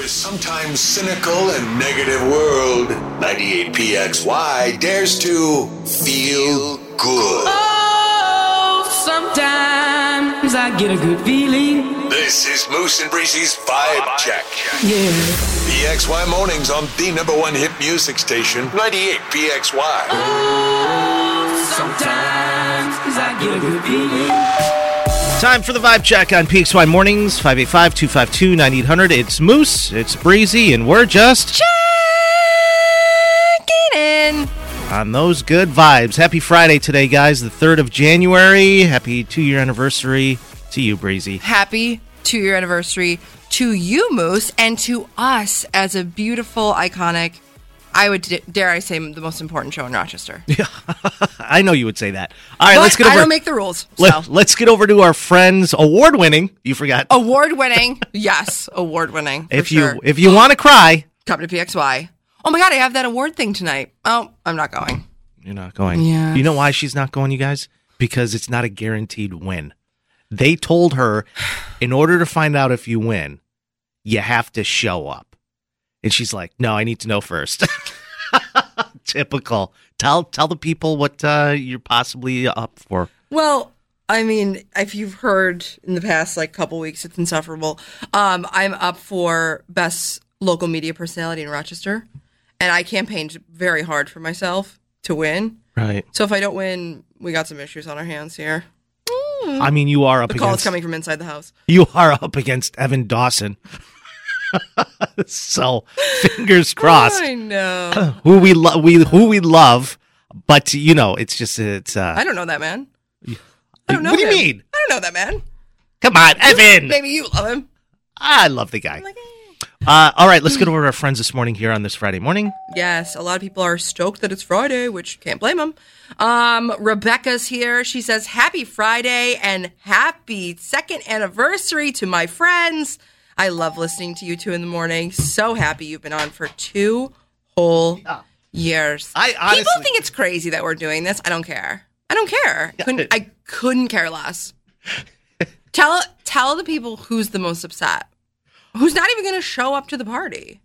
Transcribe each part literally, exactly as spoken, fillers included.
this sometimes cynical and negative world, ninety-eight P X Y dares to feel good. Oh, sometimes I get a good feeling. This is Moose and Breezy's Vibe Check. Yeah. P X Y mornings on the number one hit music station, ninety-eight P X Y. Oh, sometimes I get a good feeling. Time for the Vibe Check on P X Y Mornings, five eight five, two five two, nine eight hundred. It's Moose, it's Breezy, and we're just checking in on those good vibes. Happy Friday today, guys, the third of January. Happy two-year anniversary to you, Breezy. Happy two-year anniversary to you, Moose, and to us as a beautiful, iconic, I would d- dare I say, the most important show in Rochester. Yeah, I know you would say that. All right, but let's get over. I don't make the rules. So. Let, let's get over to our friends, award-winning. You forgot. Award-winning, yes, award-winning. If sure. you if you want to cry, come to P X Y. Oh my God, I have that award thing tonight. Oh, I'm not going. You're not going. Yeah. You know why she's not going, you guys? Because it's not a guaranteed win. They told her, in order to find out if you win, you have to show up. And she's like, no, I need to know first. Typical. Tell tell the people what uh, you're possibly up for. Well, I mean, if you've heard in the past, like, couple weeks, it's insufferable. Um, I'm up for Best Local Media Personality in Rochester. And I campaigned very hard for myself to win. Right. So if I don't win, we got some issues on our hands here. Mm. I mean, you are up the against... The call is coming from inside the house. You are up against Evan Dawson. So fingers crossed. I know who we love. We who we love, but you know, it's just it's. Uh, I don't know that man. I don't know. What do him. you mean? I don't know that man. Come on, Evan. Maybe you love him. I love the guy. Like, eh. uh, all right, let's get over to our friends this morning here on this Friday morning. Yes, a lot of people are stoked that it's Friday, which can't blame them. Um, Rebecca's here. She says, "Happy Friday and happy second anniversary to my friends. I love listening to you two in the morning. So happy you've been on for two whole yeah. years. I honestly, people think it's crazy that we're doing this. I don't care. I don't care. Couldn't, I couldn't care less. tell tell the people who's the most upset. Who's not even going to show up to the party?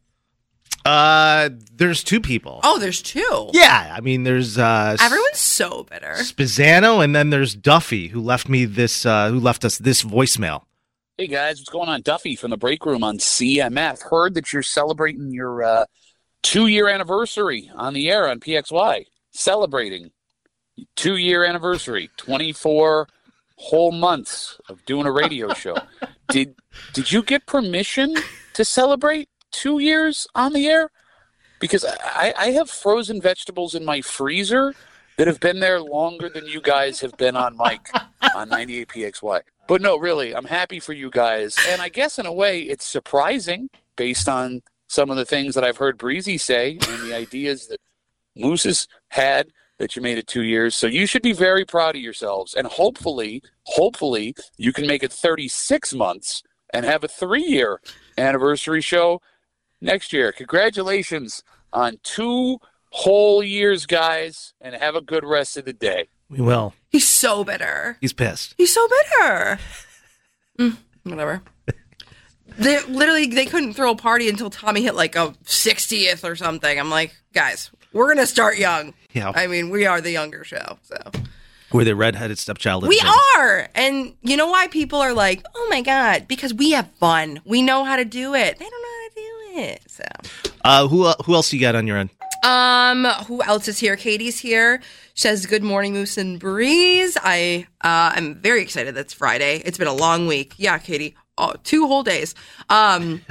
Uh, there's two people. Oh, there's two. Yeah, I mean, there's uh, everyone's so bitter. Spizzano, and then there's Duffy, who left me this. Uh, who left us this voicemail. Hey guys, what's going on? Duffy from the break room on C M F. Heard that you're celebrating your uh, two-year anniversary on the air on P X Y. Celebrating two-year anniversary, twenty-four whole months of doing a radio show. Did did you get permission to celebrate two years on the air? Because I, I have frozen vegetables in my freezer that have been there longer than you guys have been on mic on ninety-eight P X Y. But no, really, I'm happy for you guys. And I guess in a way it's surprising based on some of the things that I've heard Breezy say and the ideas that Moose has had that you made it two years. So you should be very proud of yourselves. And hopefully, hopefully you can make it thirty-six months and have a three-year anniversary show next year. Congratulations on two whole years, guys, and have a good rest of the day. We will. He's so bitter. He's pissed. He's so bitter. Mm, whatever. They literally they couldn't throw a party until Tommy hit like a sixtieth or something. I'm like, guys, we're gonna start young. Yeah. I mean, we are the younger show, so we're the redheaded stepchild. We are, and you know why people are like, oh my God, because we have fun. We know how to do it. They don't know how to do it. So, uh, who who else you got on your end? Um, who else is here? Katie's here. She says, good morning, Moose and Breeze. I, uh, I'm very excited that it's Friday. It's been a long week. Yeah, Katie. Oh, two whole days. Um,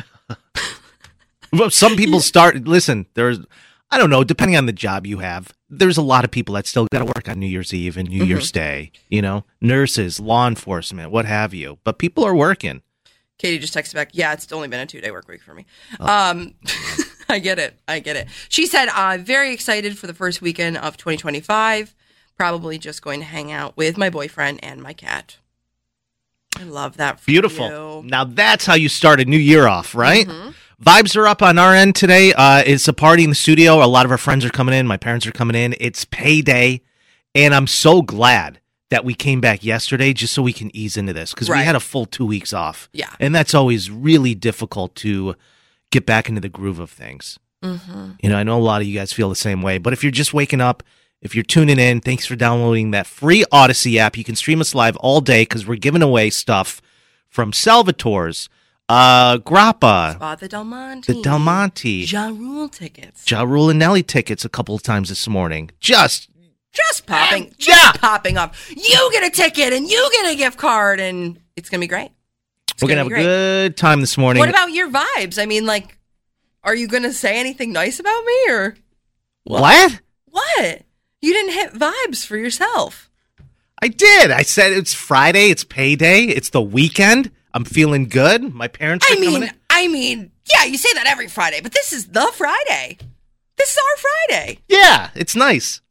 well, some people start, listen, there's, I don't know, depending on the job you have, there's a lot of people that still got to work on New Year's Eve and New mm-hmm. Year's Day, you know, nurses, law enforcement, what have you, but people are working. Katie just texted back, yeah, it's only been a two day work week for me. Oh. Um, I get it. I get it. She said, I'm very excited for the first weekend of twenty twenty-five. Probably just going to hang out with my boyfriend and my cat. I love that. For Beautiful. You. Now that's how you start a new year off, right? Mm-hmm. Vibes are up on our end today. Uh, it's a party in the studio. A lot of our friends are coming in. My parents are coming in. It's payday. And I'm so glad that we came back yesterday just so we can ease into this because right. we had a full two weeks off. Yeah. And that's always really difficult to get back into the groove of things. Mm-hmm. You know, I know a lot of you guys feel the same way, but if you're just waking up, if you're tuning in, thanks for downloading that free Odyssey app. You can stream us live all day because we're giving away stuff from Salvatore's, uh, Grappa, Spot the Del Monte. the Del Monte, Ja Rule tickets. Ja Rule and Nelly tickets a couple of times this morning. Just, Just popping. Yeah. Just popping up. You get a ticket and you get a gift card and it's going to be great. It's we're going to have be a great. good time this morning. What about your vibes? I mean, like, are you going to say anything nice about me or What? what? You didn't hit vibes for yourself. I did. I said it's Friday. It's payday. It's the weekend. I'm feeling good. My parents are I coming mean, in. I mean, yeah, you say that every Friday, but this is the Friday. This is our Friday. Yeah, it's nice.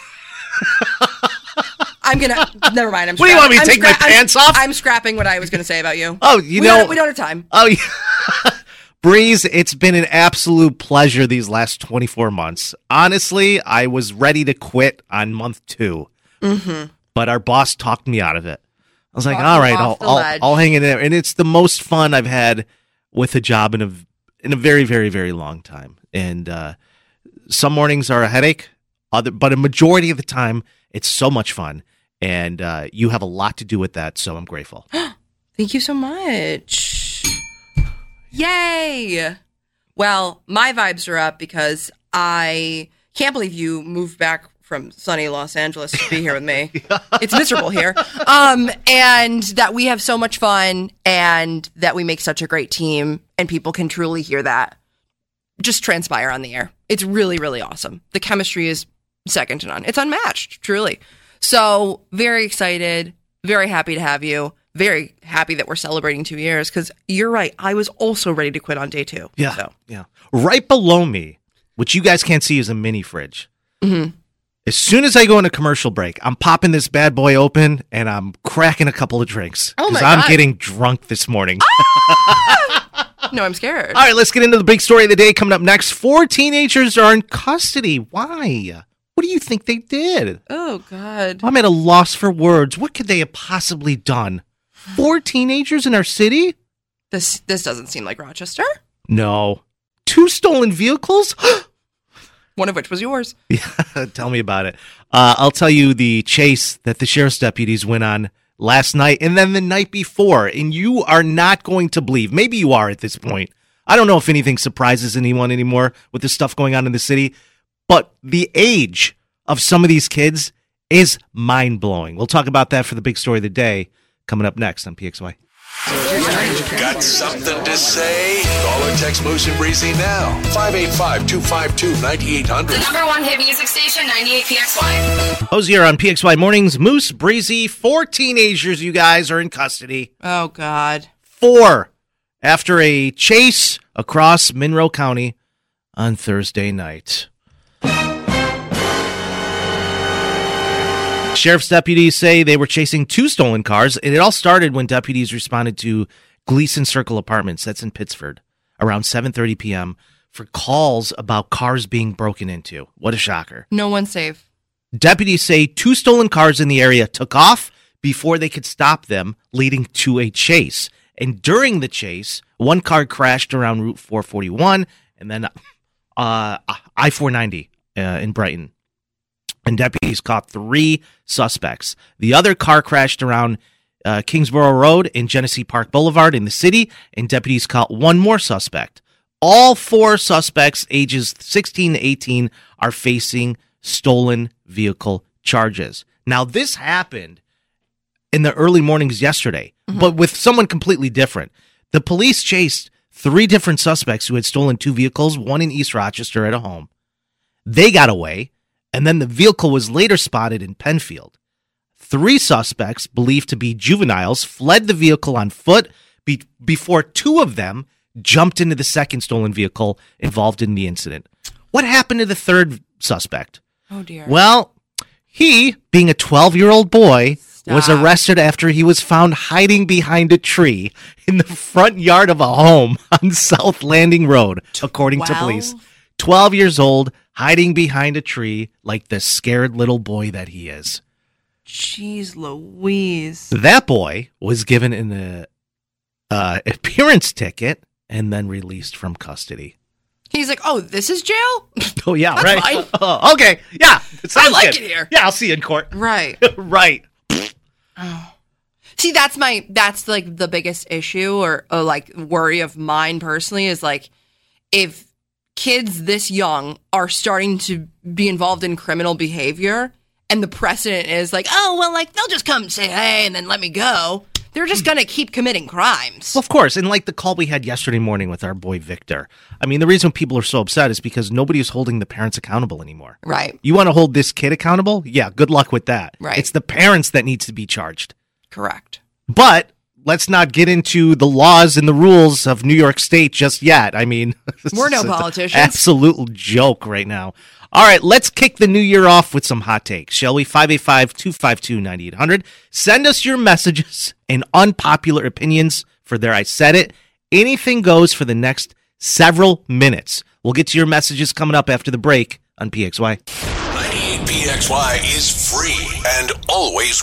I'm gonna. Never mind. I'm. What do you want me to I'm take my I'm- pants off? I'm scrapping what I was gonna say about you. Oh, you we know. don't, we don't have time. Oh, yeah. Breeze, it's been an absolute pleasure these last twenty-four months. Honestly, I was ready to quit on month two, Mm-hmm. but our boss talked me out of it. I was like, Talked all you right, I'll, off the I'll, ledge. I'll hang in there. And it's the most fun I've had with a job in a, in a very, very, very long time. And uh, some mornings are a headache, other, but a majority of the time, it's so much fun. And uh, you have a lot to do with that, so I'm grateful. Thank you so much. Yay! Well, my vibes are up because I can't believe you moved back from sunny Los Angeles to be here with me. It's miserable here. Um, and that we have so much fun and that we make such a great team and people can truly hear that just transpire on the air. It's really, really awesome. The chemistry is second to none. It's unmatched, truly. So very excited, very happy to have you. Very happy that we're celebrating two years because you're right. I was also ready to quit on day two. Yeah. So. Yeah. Right below me, which you guys can't see, is a mini fridge. Mm-hmm. As soon as I go into commercial break, I'm popping this bad boy open and I'm cracking a couple of drinks. Oh my I'm God. getting drunk this morning. No, I'm scared. All right, let's get into the big story of the day coming up next. Four teenagers are in custody. Why? What do you think they did? Oh, God. I'm at a loss for words. What could they have possibly done? Four teenagers in our city? This this doesn't seem like Rochester. No. Two stolen vehicles? One of which was yours. Yeah, tell me about it. Uh, I'll tell you the chase that the sheriff's deputies went on last night and then the night before, and you are not going to believe. Maybe you are at this point. I don't know if anything surprises anyone anymore with the stuff going on in the city, but the age of some of these kids is mind-blowing. We'll talk about that for the big story of the day coming up next on P X Y. Got something to say? Call or text Moose and Breezy now. five eight five, two five two, nine eight The hundred. number one hit music station, ninety-eight P X Y. Hosier on P X Y Mornings. Moose, Breezy, four teenagers, you guys, are in custody. Oh, God. Four after a chase across Monroe County on Thursday night. Sheriff's deputies say they were chasing two stolen cars, and it all started when deputies responded to Gleason Circle Apartments, that's in Pittsford, around seven thirty p.m. for calls about cars being broken into. What a shocker. No one's safe. Deputies say two stolen cars in the area took off before they could stop them, leading to a chase. And during the chase, one car crashed around Route four forty-one and then uh, I four ninety uh, in Brighton. And deputies caught three suspects. The other car crashed around uh, Kingsborough Road and Genesee Park Boulevard in the city, and deputies caught one more suspect. All four suspects, ages sixteen to eighteen, are facing stolen vehicle charges. Now, this happened in the early mornings yesterday, mm-hmm. but with someone completely different. The police chased three different suspects who had stolen two vehicles, one in East Rochester at a home. They got away. And then the vehicle was later spotted in Penfield. Three suspects, believed to be juveniles, fled the vehicle on foot be- before two of them jumped into the second stolen vehicle involved in the incident. What happened to the third suspect? Oh, dear. Well, he, being a twelve-year-old boy, Stop. was arrested after he was found hiding behind a tree in the front yard of a home on South Landing Road, according to police. twelve years old, hiding behind a tree like the scared little boy that he is. Jeez Louise. That boy was given an uh, uh, appearance ticket and then released from custody. He's like, oh, this is jail? Oh, yeah, That's right. fine. Oh, okay. Yeah. It sounds like good. it here. Yeah, I'll see you in court. Right. Right. Oh. See, that's my, that's like the biggest issue or, or like worry of mine personally is like, if kids this young are starting to be involved in criminal behavior and the precedent is like, oh, well, like they'll just come say, hey, and then let me go. They're just going to keep committing crimes. Well, of course. And like the call we had yesterday morning with our boy Victor. I mean, the reason people are so upset is because nobody is holding the parents accountable anymore. Right. You want to hold this kid accountable? Yeah, good luck with that. Right. It's the parents that needs to be charged. Correct. But let's not get into the laws and the rules of New York State just yet. I mean, we're no it's an politicians. Absolute joke right now. All right, let's kick the new year off with some hot takes, shall we? five eight five, two five two, nine eight hundred. Send us your messages and unpopular opinions for There I Said It. Anything goes for the next several minutes. We'll get to your messages coming up after the break on P X Y. ninety-eight P X Y is free and always.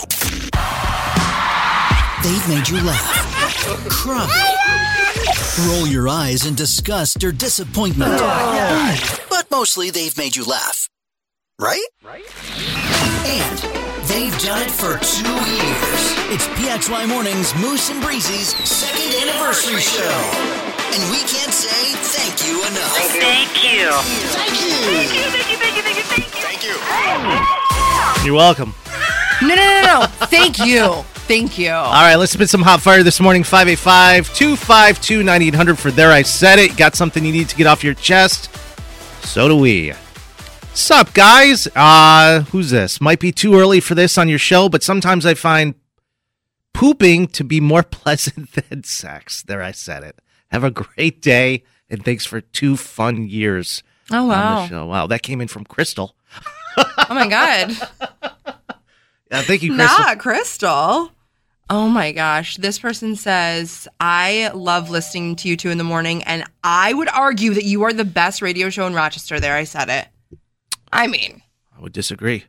They've made you laugh, cry, roll your eyes in disgust or disappointment. But mostly they've made you laugh. Right? Right. And they've done it for two years. It's P X Y Mornings Moose and Breezy's second anniversary show. And we can't say thank you enough. Thank you. Thank you. Thank you, thank you, thank you, thank you, thank you. Thank you. You're welcome. No, no, no, no. Thank you. Thank you. All right, let's spit some hot fire this morning. five eight five, two five two, nine eight hundred for There I Said It. Got something you need to get off your chest? So do we. Sup, guys? Uh, who's this? Might be too early for this on your show, but sometimes I find pooping to be more pleasant than sex. There I said it. Have a great day, and thanks for two fun years Oh, wow. on the show. Wow, that came in from Crystal. Oh, my God. Yeah, thank you, Crystal. Not Crystal. Oh, my gosh. This person says, I love listening to you two in the morning, and I would argue that you are the best radio show in Rochester. There, I said it. I mean, I would disagree.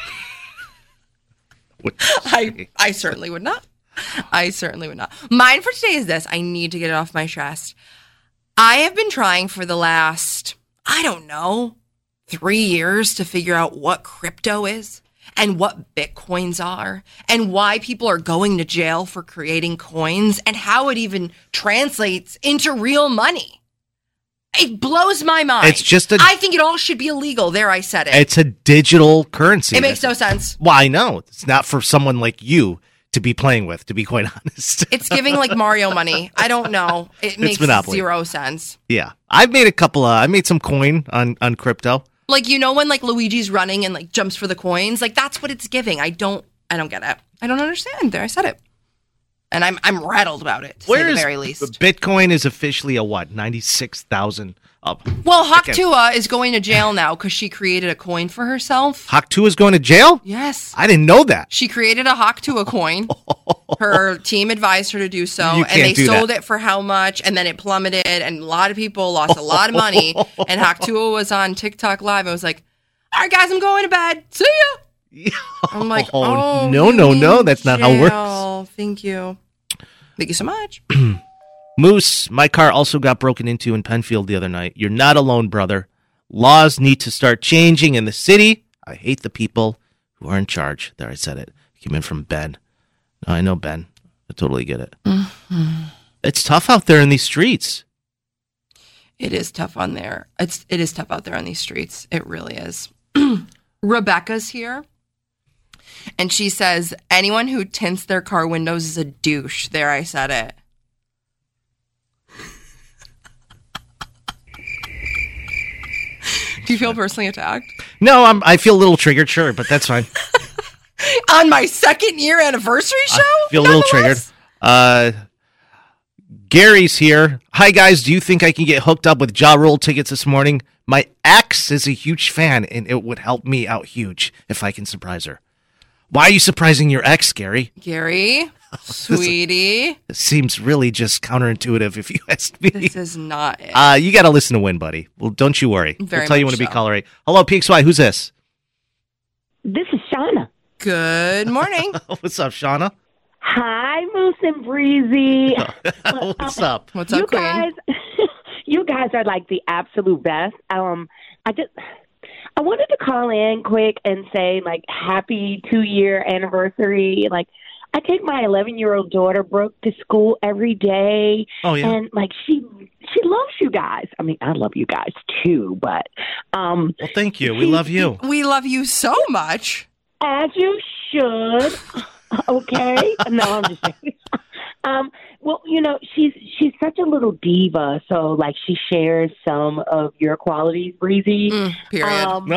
Would I, disagree. I certainly would not. I certainly would not. Mine for today is this. I need to get it off my chest. I have been trying for the last, I don't know, three years to figure out what crypto is and what Bitcoins are and why people are going to jail for creating coins and how it even translates into real money. It blows my mind. It's just a- I think it all should be illegal. There, I said it. It's a digital currency. It makes no sense. Well, I know. It's not for someone like you to be playing with, to be quite honest. It's giving like Mario money. I don't know. It makes Monopoly. zero sense. Yeah. I've made a couple of, I made some coin on, on crypto. Like, you know, when like Luigi's running and like jumps for the coins, like that's what it's giving. I don't, I don't get it. I don't understand. There, I said it. And I'm, I'm rattled about it, to say the very least. Bitcoin is officially a what? ninety-six thousand up. Well, Haktua is going to jail now because she created a coin for herself. Haktua is going to jail? Yes. I didn't know that. She created a Haktua coin. Her team advised her to do so, You and can't they do sold that. it for how much, and then it plummeted, and a lot of people lost a lot of money. And Haktua was on TikTok Live. I was like, "All right, guys, I'm going to bed. See ya." I'm like, Oh, "Oh, no, you no, mean no, that's not how it works." jail. Thank you, thank you so much. Moose, my car also got broken into in Penfield the other night. You're not alone, brother. Laws need to start changing in the city. I hate the people who are in charge. There, I said it. Came in from Ben. No, I know Ben. I totally get it. Mm-hmm. It's tough out there in these streets. It is tough on there. It's it is tough out there on these streets. It really is. Rebecca's here. And she says, anyone who tints their car windows is a douche. There, I said it. Do you feel personally attacked? No, I'm, I feel a little triggered, sure, but that's fine. On my second year anniversary show? I feel a little triggered. Uh, Gary's here. Hi, guys. Do you think I can get hooked up with Ja Rule tickets this morning? My ex is a huge fan, and it would help me out huge if I can surprise her. Why are you surprising your ex, Gary? Gary, sweetie. This seems really just counterintuitive if you ask me. This is not it. Uh, you got to listen to Win, buddy. Well, don't you worry. Very we'll tell you when much to be so. caller eight. Hello, P X Y. Who's this? This is Shauna. Good morning. What's up, Shauna? Hi, Moose and Breezy. What's up? What's you up, Queen? guys, you guys are like the absolute best. Um, I just, I wanted to call in quick and say like happy two year anniversary. Like, I take my eleven year old daughter Brooke to school every day. Oh, yeah. And like she, she loves you guys. I mean, I love you guys too, but um, Well, thank you. We love you. We love you so much. as you should. Okay. No, I'm just kidding. Um, well, you know, she's she's such a little diva, so like she shares some of your qualities, Breezy. Mm, period. Um,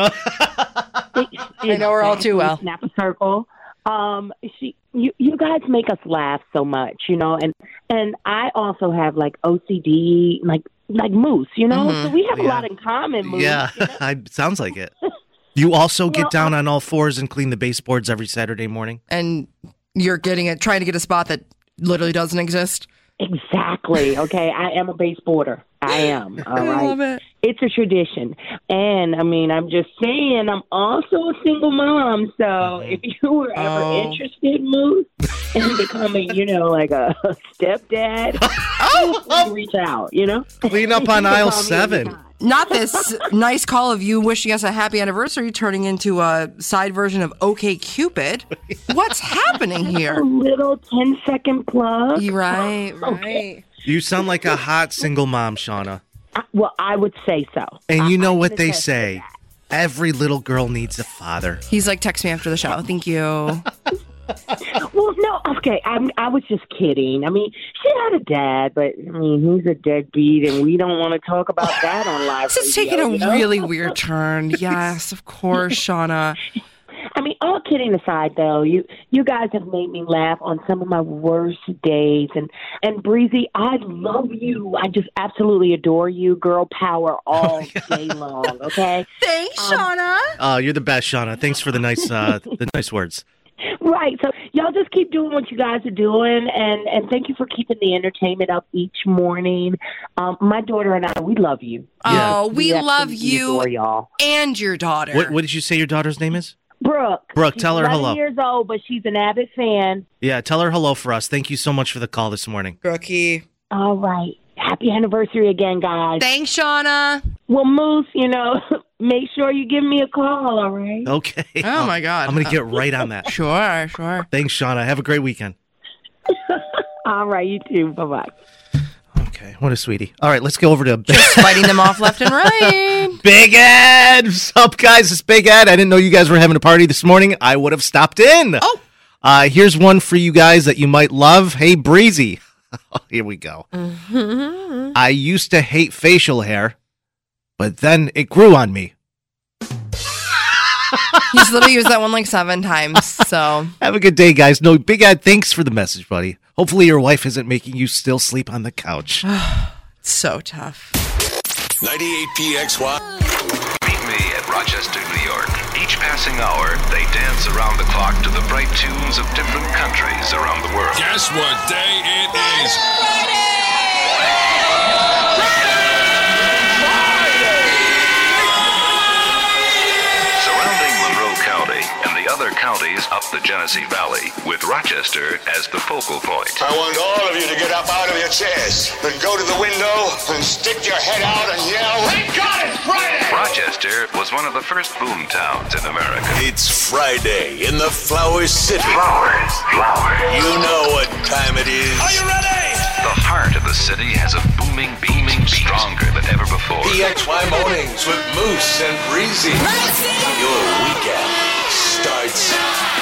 I know her all too well. Snap a circle. Um, she, you, you guys make us laugh so much, you know, and and I also have like O C D, like like Moose, you know, Mhm. so we have a Yeah. lot in common. Moose, Yeah, you know? I, sounds like it. You also get Well, down on all fours and clean the baseboards every Saturday morning? And you're getting it, trying to get a spot that literally doesn't exist. Exactly. Okay, I am a baseboarder. I am. All right. I love it. It's a tradition. And, I mean, I'm just saying, I'm also a single mom. So if you were ever Oh. interested, Moose, in becoming, you know, like a stepdad, please reach out, you know? Clean up You on can aisle call me seven. anytime. Not this nice call of you wishing us a happy anniversary turning into a side version of OK Cupid. What's happening A here? little ten-second plug. You right, right. Okay. You sound like a hot single mom, Shauna. I- Well, I would say so. And you I- know I what can they attest to say. that. Every little girl needs a father. He's like, text me after the show. Thank you. Well, no, okay. I'm, I was just kidding. I mean, she had a dad, but I mean, he's a deadbeat, and we don't want to talk about that on live. This is radio, taking a you know? really weird turn. Yes, of course, Shauna. I mean, all kidding aside, though, you you guys have made me laugh on some of my worst days, and and Breezy, I love you. I just absolutely adore you. Girl power all day long. Okay. Thanks, Shauna. Oh, you're the best, Shauna. Thanks for the nice, uh, the nice words. Right. So y'all just keep doing what you guys are doing, and, and thank you for keeping the entertainment up each morning. Um, my daughter and I, we love you. Oh, we love absolutely you adore y'all. and your daughter. What, what did you say your daughter's name is? Brooke. Brooke, she's tell her eleven hello. years old, but she's an avid fan. Yeah, tell her hello for us. Thank you so much for the call this morning. Brookie. All right. Happy anniversary again, guys. Thanks, Shauna. Well, Moose, you know, make sure you give me a call, all right? Okay. Oh, my God. I'm going to get right on that. Sure, sure. Thanks, Shauna. Have a great weekend. All right, you too. Bye-bye. Okay, what a sweetie. All right, let's go over to Fighting them off left and right. Big Ed. What's up, guys? It's Big Ed. I didn't know you guys were having a party this morning. I would have stopped in. Oh. Uh, here's one for you guys that you might love. Hey, Breezy. Here we go. Mm-hmm. I used to hate facial hair, but then it grew on me. He's literally used that one like seven times, so. Have a good day, guys. No, Big Ed, thanks for the message, buddy. Hopefully your wife isn't making you still sleep on the couch. So tough. ninety-eight P X Y. Meet me at Rochester, New York. Each passing hour, they dance around the clock to the bright tunes of different countries around the world. Guess what day it is? Surrounding Monroe County and the other counties up the Genesee Valley, with Rochester as the focal point. I want all of you to get up out of your chairs and go to the window and stick your head out and yell, "Thank God it's Friday!" Rochester was one of the first boom towns in America. It's Friday in the Flower City. Flowers, flowers. You know what time it is. Are you ready? The heart of the city has a booming, beaming beat, stronger than ever before. P X Y Mornings with Moose and Breezy. Your weekend starts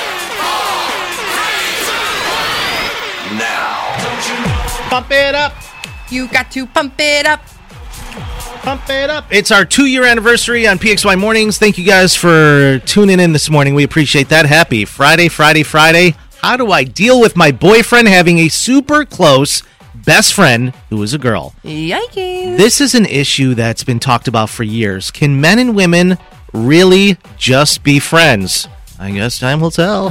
now. Pump it up. You got to pump it up. Pump it up. It's our two-year anniversary on P X Y Mornings. Thank you guys for tuning in this morning. We appreciate that. Happy Friday, Friday, Friday. How do I deal with my boyfriend having a super close best friend who is a girl? Yikes. This is an issue that's been talked about for years. Can men and women really just be friends? I guess time will tell.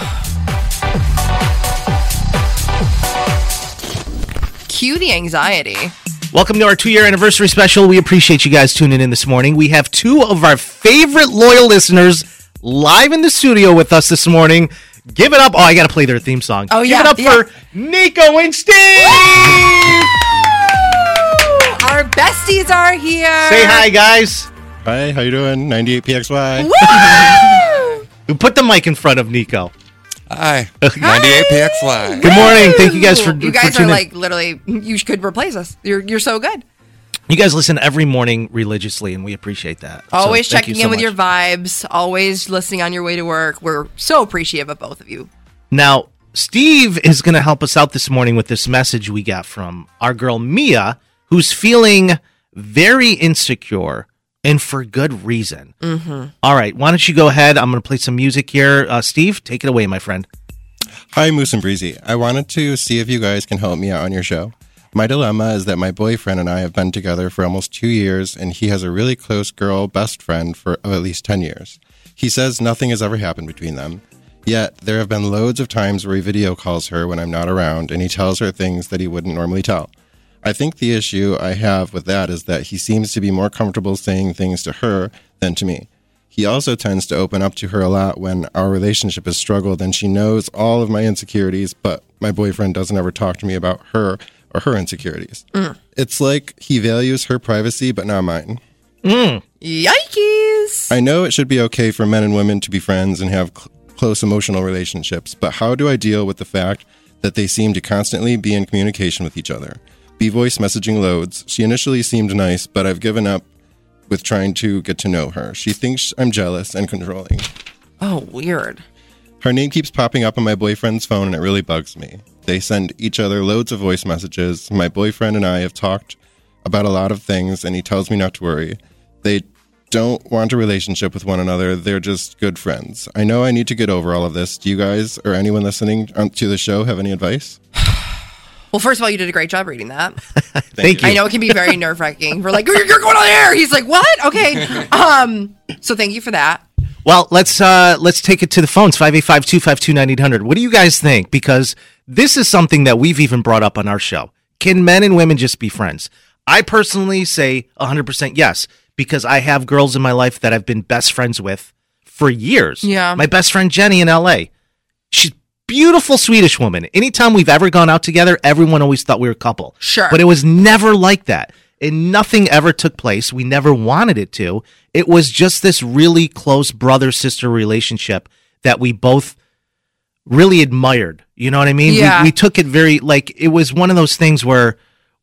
Cue the anxiety. Welcome to our two-year anniversary special. We appreciate you guys tuning in this morning. We have two of our favorite loyal listeners live in the studio with us this morning. Give it up. Oh, I got to play their theme song. Oh, Give yeah, it up yeah. for Nico and Steve. Our besties are here. Say hi, guys. Hi, how you doing? ninety-eight P X Y. Woo! Who put the mic in front of Nico? Hi, ninety-eight P X Y. Good morning. Thank you guys for You for guys are tuning in. like literally. You could replace us. You're you're so good. You guys listen every morning religiously, and we appreciate that. So Always thank checking you so in with much. your vibes. Always listening on your way to work. We're so appreciative of both of you. Now, Steve is going to help us out this morning with this message we got from our girl Mia, who's feeling very insecure, and for good reason. Mm-hmm. All right, why don't you go ahead? I'm going to play some music here. Uh, Steve, take it away, my friend. Hi, Moose and Breezy. I wanted to see if you guys can help me out on your show. My dilemma is that my boyfriend and I have been together for almost two years, and he has a really close girl best friend for at least ten years. He says nothing has ever happened between them. Yet, there have been loads of times where he video calls her when I'm not around, and he tells her things that he wouldn't normally tell. I think the issue I have with that is that he seems to be more comfortable saying things to her than to me. He also tends to open up to her a lot when our relationship has struggled, and she knows all of my insecurities, but my boyfriend doesn't ever talk to me about her or her insecurities. Mm. It's like he values her privacy, but not mine. Mm. Yikes! I know it should be okay for men and women to be friends and have cl- close emotional relationships, but how do I deal with the fact that they seem to constantly be in communication with each other? Be voice messaging loads. She initially seemed nice, but I've given up with trying to get to know her. She thinks I'm jealous and controlling. Oh, weird. Her name keeps popping up on my boyfriend's phone, and it really bugs me. They send each other loads of voice messages. My boyfriend and I have talked about a lot of things, and he tells me not to worry. They don't want a relationship with one another. They're just good friends. I know I need to get over all of this. Do you guys or anyone listening to the show have any advice? Well, first of all, you did a great job reading that. Thank you. I know it can be very nerve-wracking. We're like, you're, you're going on the air. He's like, what? Okay. Um. So thank you for that. Well, let's uh, let's take it to the phones, five eight five, two five two, nine eight hundred. What do you guys think? Because this is something that we've even brought up on our show. Can men and women just be friends? I personally say one hundred percent yes, because I have girls in my life that I've been best friends with for years. Yeah. My best friend Jenny in L A. She's a beautiful Swedish woman. Anytime we've ever gone out together, everyone always thought we were a couple. Sure. But it was never like that. And nothing ever took place. We never wanted it to. It was just this really close brother-sister relationship that we both really admired. You know what I mean? Yeah. We, we took it very, like, it was one of those things where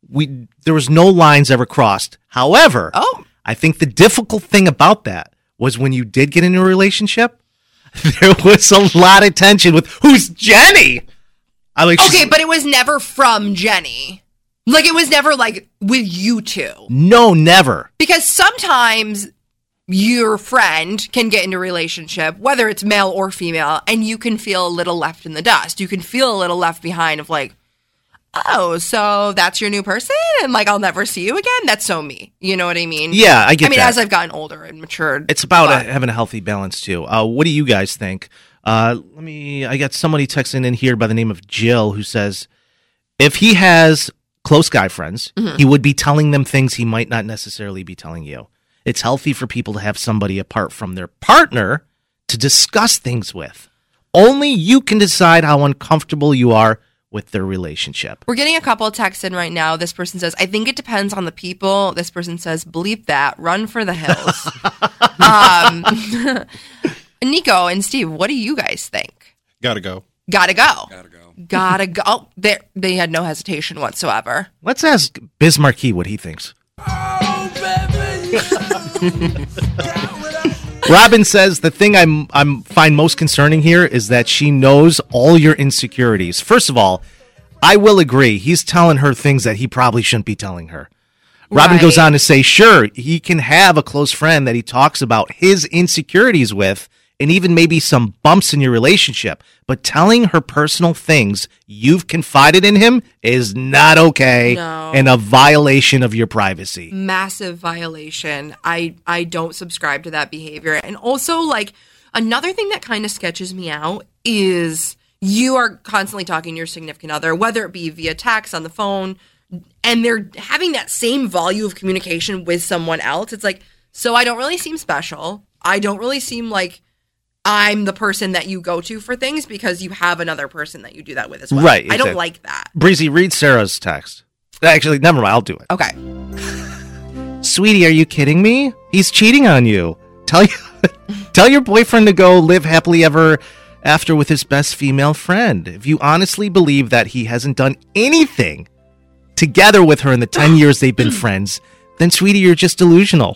we there was no lines ever crossed. However, oh. I think the difficult thing about that was when you did get into a relationship, there was a lot of tension with, who's Jenny? I like. Okay, but it was never from Jenny. Like, it was never, like, with you two. No, never. Because sometimes your friend can get into a relationship, whether it's male or female, and you can feel a little left in the dust. You can feel a little left behind of, like, oh, so that's your new person? And, like, I'll never see you again? That's so me. You know what I mean? Yeah, I get I mean, that. as I've gotten older and matured. It's about but- a, having a healthy balance, too. Uh, what do you guys think? Uh, let me, I got somebody texting in here by the name of Jill who says, if he has close guy friends, Mhm. he would be telling them things he might not necessarily be telling you. It's healthy for people to have somebody apart from their partner to discuss things with. Only you can decide how uncomfortable you are with their relationship. We're getting a couple of texts in right now. This person says, I think it depends on the people. This person says, bleep that, run for the hills. um, Nico and Steve, what do you guys think? Gotta go. Gotta go. Gotta go. Gotta go. Oh, they they had no hesitation whatsoever. Let's ask Biz Marquis what he thinks. Robin says the thing I'm I'm find most concerning here is that she knows all your insecurities. First of all, I will agree. He's telling her things that he probably shouldn't be telling her. Robin Right. goes on to say, sure, he can have a close friend that he talks about his insecurities with and even maybe some bumps in your relationship, but telling her personal things you've confided in him is not okay No. and a violation of your privacy. Massive violation. I I don't subscribe to that behavior. And also, like, another thing that kind of sketches me out is you are constantly talking to your significant other, whether it be via text, on the phone, and they're having that same volume of communication with someone else. It's like, so I don't really seem special. I don't really seem like I'm the person that you go to for things because you have another person that you do that with as well. Right. I don't exactly. like that. Breezy, read Sarah's text. Actually, never mind. I'll do it. Okay. Sweetie, are you kidding me? He's cheating on you. Tell you, tell your boyfriend to go live happily ever after with his best female friend. If you honestly believe that he hasn't done anything together with her in the ten years they've been friends, then, sweetie, you're just delusional.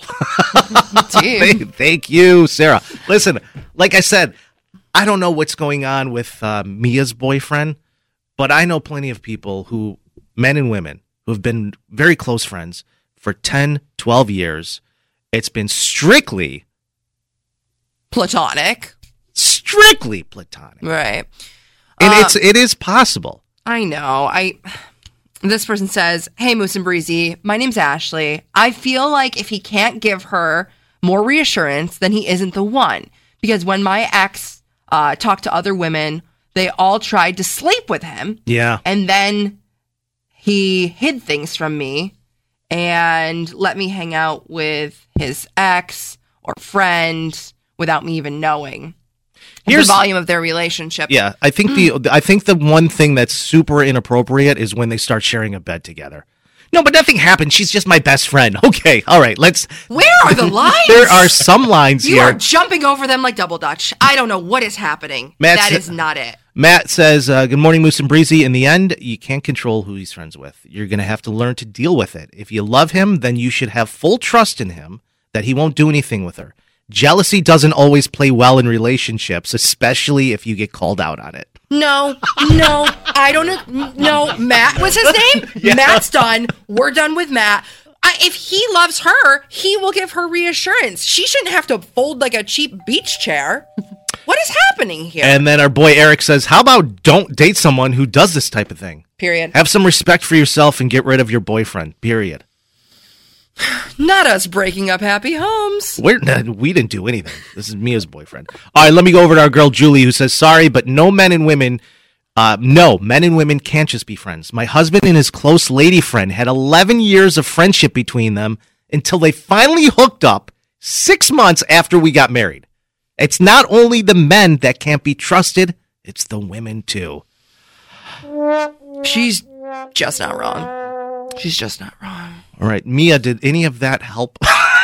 thank, thank you, Sarah. Listen, like I said, I don't know what's going on with uh, Mia's boyfriend, but I know plenty of people who, men and women, who have been very close friends for ten, twelve years. It's been strictly platonic. Strictly platonic. Right. And Uh, it's it is possible. I know. I this person says, "Hey Moose and Breezy, my name's Ashley. I feel like if he can't give her more reassurance, then he isn't the one. Because when my ex uh, talked to other women, they all tried to sleep with him. Yeah. And then he hid things from me and let me hang out with his ex or friend without me even knowing." Here's the volume of their relationship. Yeah, I think the I think the one thing that's super inappropriate is when they start sharing a bed together. No, but nothing happened. She's just my best friend. Okay, all right, let's. Where are the lines? There are some lines You here. are jumping over them like double dutch. I don't know what is happening. Matt that sa- is not it. Matt says, uh, good morning, Moose and Breezy. In the end, you can't control who he's friends with. You're going to have to learn to deal with it. If you love him, then you should have full trust in him that he won't do anything with her. Jealousy doesn't always play well in relationships, especially if you get called out on it. No, no, I don't know. No, Matt was his name? Yeah. Matt's done. We're done with Matt. I, if he loves her, he will give her reassurance. She shouldn't have to fold like a cheap beach chair. What is happening here? And then our boy Eric says, how about don't date someone who does this type of thing? Period. Have some respect for yourself and get rid of your boyfriend. Period. Not us breaking up happy homes. We're, we didn't do anything. This is Mia's boyfriend. All right, let me go over to our girl Julie, who says, sorry, but no men and women, uh, no, men and women can't just be friends. My husband and his close lady friend had eleven years of friendship between them until they finally hooked up six months after we got married. It's not only the men that can't be trusted, it's the women too. She's just not wrong. She's just not wrong. All right, Mia, did any of that help?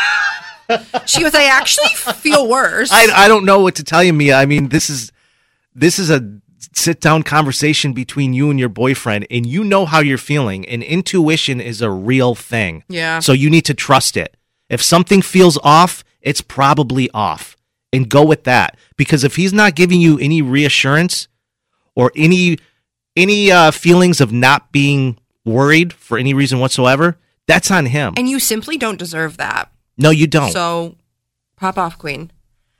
She goes, I actually feel worse. I, I don't know what to tell you, Mia. I mean, this is this is a sit-down conversation between you and your boyfriend, and you know how you're feeling, and intuition is a real thing. Yeah. So you need to trust it. If something feels off, it's probably off, and go with that. Because if he's not giving you any reassurance or any any uh, feelings of not being worried for any reason whatsoever, that's on him. And you simply don't deserve that. No, you don't. So, pop off, queen.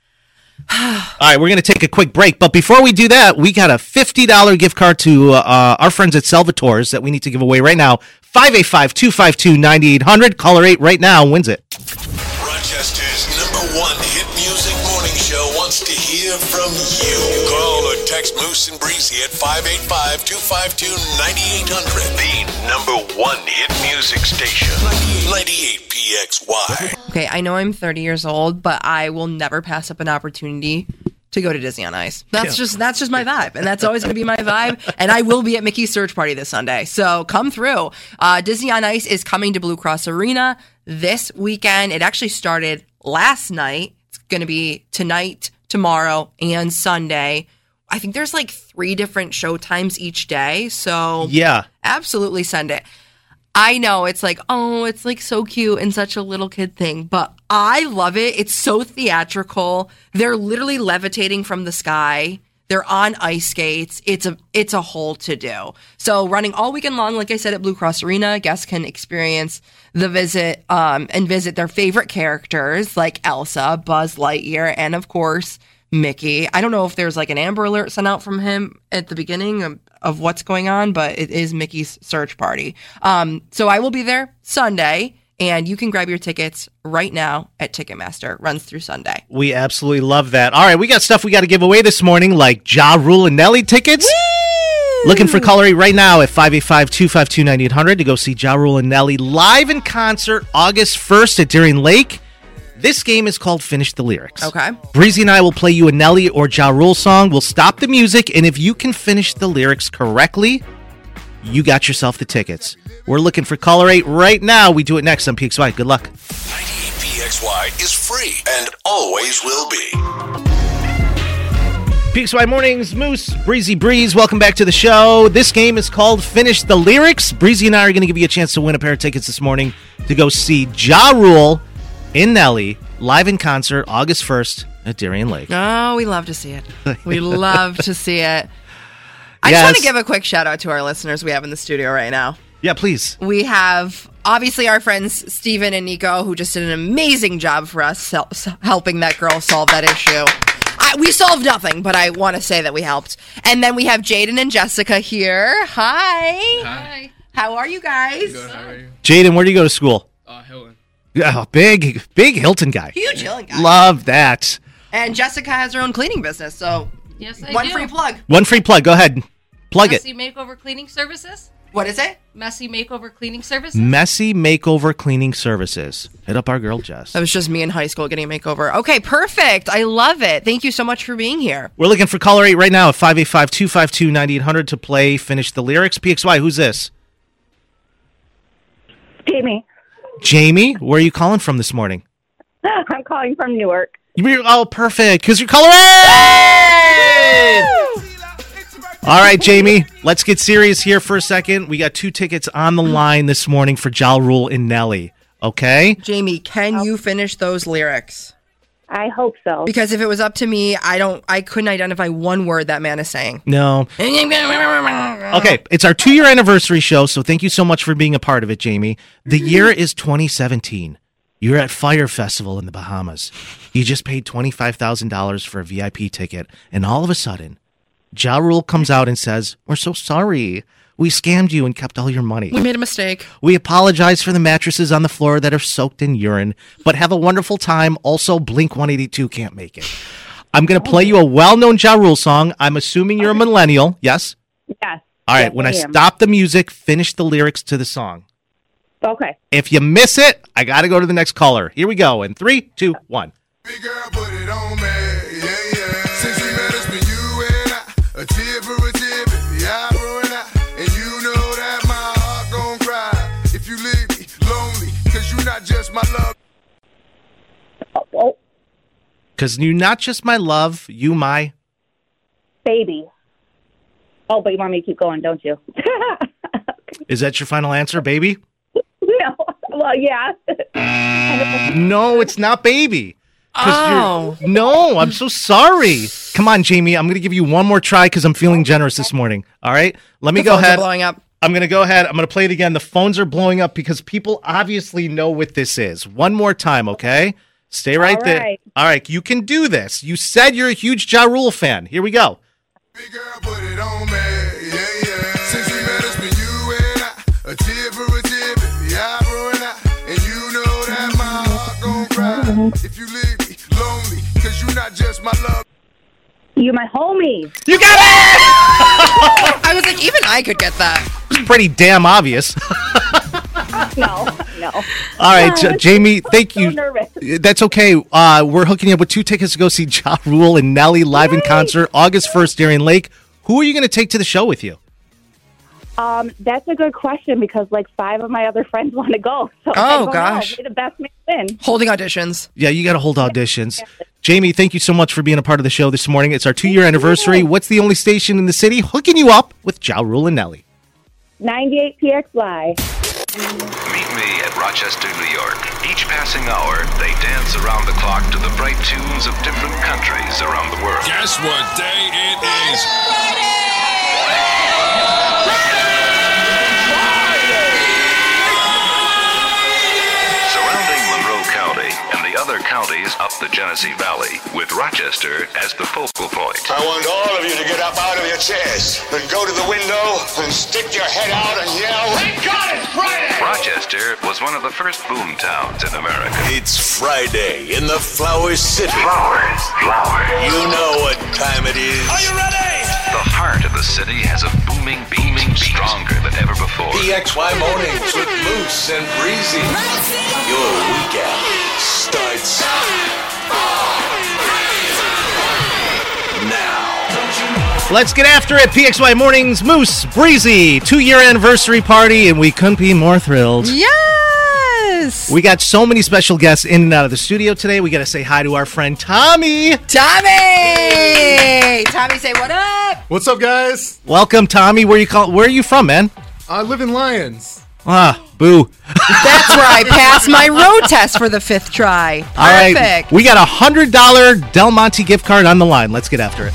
All right, we're going to take a quick break. But before we do that, we got a fifty dollars gift card to uh, our friends at Salvatore's that we need to give away right now. five eight five, two five two, nine eight hundred. Caller eight right now wins it. Rochester's number one hit music morning show wants to hear from you. Call or text Moose and Breezy at five eight five, two five two, nine eight hundred. The number one hit music station. ninety-eight P X Y. Okay, I know I'm thirty years old, but I will never pass up an opportunity to go to Disney on Ice. That's Yeah. just that's just my vibe, and that's always going to be my vibe. And I will be at Mickey's Search Party this Sunday, so come through. Uh, Disney on Ice is coming to Blue Cross Arena this weekend. It actually started last night. It's going to be tonight, tomorrow, and Sunday. I think there's like three different show times each day, so Yeah. absolutely send it. I know it's like, oh, it's like so cute and such a little kid thing, but I love it. It's so theatrical. They're literally levitating from the sky. They're on ice skates. It's a it's a whole to do. So running all weekend long, like I said, at Blue Cross Arena, guests can experience the visit um, and visit their favorite characters like Elsa, Buzz Lightyear, and of course Mickey. I don't know if there's like an Amber Alert sent out from him at the beginning of, of what's going on, but it is Mickey's Search Party. Um, so I will be there Sunday, and you can grab your tickets right now at Ticketmaster. Runs through Sunday. We absolutely love that. All right, we got stuff we got to give away this morning, like Ja Rule and Nelly tickets. Woo! Looking for caller eight right now at five eight five, two five two, nine eight hundred to go see Ja Rule and Nelly live in concert August first at Darien Lake. This game is called Finish the Lyrics. Okay. Breezy and I will play you a Nelly or Ja Rule song. We'll stop the music, and if you can finish the lyrics correctly, you got yourself the tickets. We're looking for caller eight right now. We do it next on P X Y. Good luck. ninety-eight P X Y is free and always will be. P X Y Mornings, Moose, Breezy Breeze, welcome back to the show. This game is called Finish the Lyrics. Breezy and I are going to give you a chance to win a pair of tickets this morning to go see Ja Rule in Nelly, live in concert, August first at Darien Lake. Oh, we love to see it. We love to see it. I Yes. just want to give a quick shout out to our listeners we have in the studio right now. Yeah, please. We have, obviously, our friends Steven and Nico, who just did an amazing job for us sel- s- helping that girl solve that issue. I, we solved nothing, but I want to say that we helped. And then we have Jaden and Jessica here. Hi. Hi. How are you guys? Good, how are you? Jaden, where do you go to school? Uh, Hilton. Oh, big, big Hilton guy. Huge Hilton guy. Love that. And Jessica has her own cleaning business, so Yes, I one do. free plug. One free plug. Go ahead. Plug Messy it. Makeover Cleaning Services. What is it? Messy Makeover Cleaning Services. Messy Makeover Cleaning Services. Hit up our girl, Jess. That was just me in high school getting a makeover. Okay, perfect. I love it. Thank you so much for being here. We're looking for caller eight right now at five eight five, two five two, nine eight hundred to play Finish the Lyrics. P X Y, who's this? Jamie. Jamie, where are you calling from this morning? I'm calling from Newark. You're, oh, perfect, because you're caller eight! All right, Jamie, let's get serious here for a second. We got two tickets on the line this morning for Ja Rule and Nelly, okay? Jamie, can you finish those lyrics? I hope so. Because if it was up to me, I don't I couldn't identify one word that man is saying. No. Okay, it's our two-year anniversary show, so thank you so much for being a part of it, Jamie. The year is twenty seventeen. You're at Fire Festival in the Bahamas. You just paid twenty-five thousand dollars for a V I P ticket, and all of a sudden, Ja Rule comes out and says, "We're so sorry. We scammed you and kept all your money. We made a mistake. We apologize for the mattresses on the floor that are soaked in urine, but have a wonderful time. Also, Blink one eighty-two can't make it." I'm going to play you a well-known Ja Rule song. I'm assuming you're a millennial. Yes? Yes. All right, Yes, when I, I am. stop the music, finish the lyrics to the song. Okay. If you miss it, I got to go to the next caller. Here we go. In three, two, one. Big girl, put it on me, yeah, yeah. Since we met, it's been you and I, a tip for a tip, yeah, bro and I, and you know that my heart gon' cry if you leave me lonely, cause you not just my love. Oh, Because you're not just my love, you my... baby. Oh, but you want me to keep going, don't you? Is that your final answer, baby? No. Well, yeah. No, it's not baby. 'Cause Oh. you're- No, I'm so sorry. Come on, Jamie. I'm going to give you one more try because I'm feeling generous this morning. All right? Let me The go phones are ahead. blowing up. I'm going to go ahead. I'm going to play it again. The phones are blowing up because people obviously know what this is. One more time, okay? Stay right All there. right. All right, you can do this. You said you're a huge Ja Rule fan. Here we go. Big girl, put it on me, yeah, yeah. Since we met, it's been you and I, a tip for a tip, yeah, bro and I, and you know that my heart gon' cry if you leave me lonely, cause you not just my love. You my homie. You got it! I was like, even I could get that. It's pretty damn obvious. No, no. All right, Oh, Ja- Jamie, thank so you. nervous. That's okay. Uh, we're hooking you up with two tickets to go see Ja Rule and Nelly live in concert August first, Darien Lake. Who are you going to take to the show with you? Um, that's a good question because like five of my other friends want to go. So I Oh, don't gosh. know. May the best man win. Holding auditions. Yeah, you got to hold auditions. Jamie, thank you so much for being a part of the show this morning. It's our two-year anniversary. What's the only station in the city hooking you up with Ja Rule and Nelly? ninety-eight P X Y. Meet me at Rochester, New York. Each passing hour, they dance around the clock to the bright tunes of different countries around the world. Guess what day it is? Surrounding Monroe County and the other counties up the Genesee Valley, with Rochester as the focal point. I want all of you to get up out of your chairs and go to the window and stick your head out and yell, "Thank God it's Friday!" Rochester was one of the first boom towns in America. It's Friday in the Flower City. Flowers, flowers. You know what time it is. Are you ready? The heart of the city has a booming beat, stronger than ever before. P X Y Mornings with Moose and Breezy. Your weekend starts Let's get after it. P X Y Mornings, Moose, Breezy, two-year anniversary party, and we couldn't be more thrilled. Yes! We got so many special guests in and out of the studio today. We got to say hi to our friend Tommy. Tommy! Tommy, say what up? What's up, guys? Welcome, Tommy. Where you call? Where are you from, man? I live in Lyons. Ah, boo. That's where I passed my road test for the fifth try. Perfect. All right, we got a one hundred dollars Del Monte gift card on the line. Let's get after it.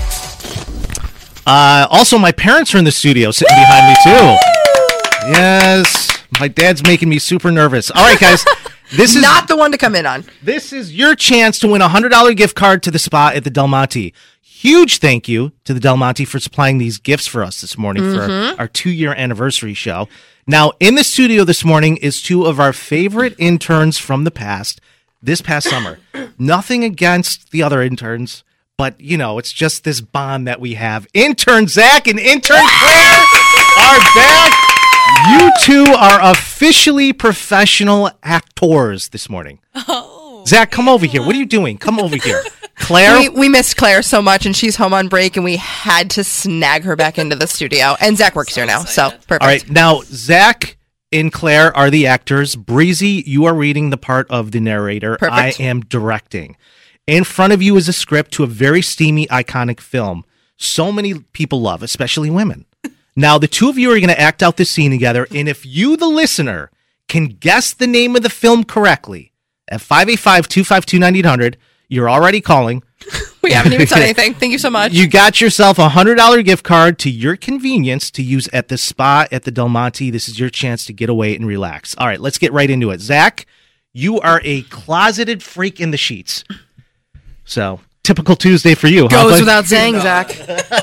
Uh, also, my parents are in the studio sitting behind me, too. Yes, my dad's making me super nervous. All right, guys. This is not the one to come in on. This is your chance to win a one hundred dollars gift card to the spa at the Del Monte. Huge thank you to the Del Monte for supplying these gifts for us this morning Mhm. for our two-year anniversary show. Now, in the studio this morning is two of our favorite interns from the past, this past summer. Nothing against the other interns, but, you know, it's just this bond that we have. Intern Zach and intern Claire are back. You two are officially professional actors this morning. Oh, Zach, come over here. What are you doing? Come over here. Claire? We, we missed Claire so much, and she's home on break, and we had to snag her back into the studio. And Zach works here now, so perfect. All right, now Zach and Claire are the actors. Breezy, you are reading the part of the narrator. Perfect. I am directing. In front of you is a script to a very steamy, iconic film so many people love, especially women. Now, the two of you are going to act out this scene together, and if you, the listener, can guess the name of the film correctly at five eight five, two five two, nine eight hundred, you're already calling. We haven't even said anything. Thank you so much. You got yourself a one hundred dollars gift card to your convenience to use at the spa at the Del Monte. This is your chance to get away and relax. All right, let's get right into it. Zach, you are a closeted freak in the sheets. So, typical Tuesday for you. Goes huh? without saying, Zach.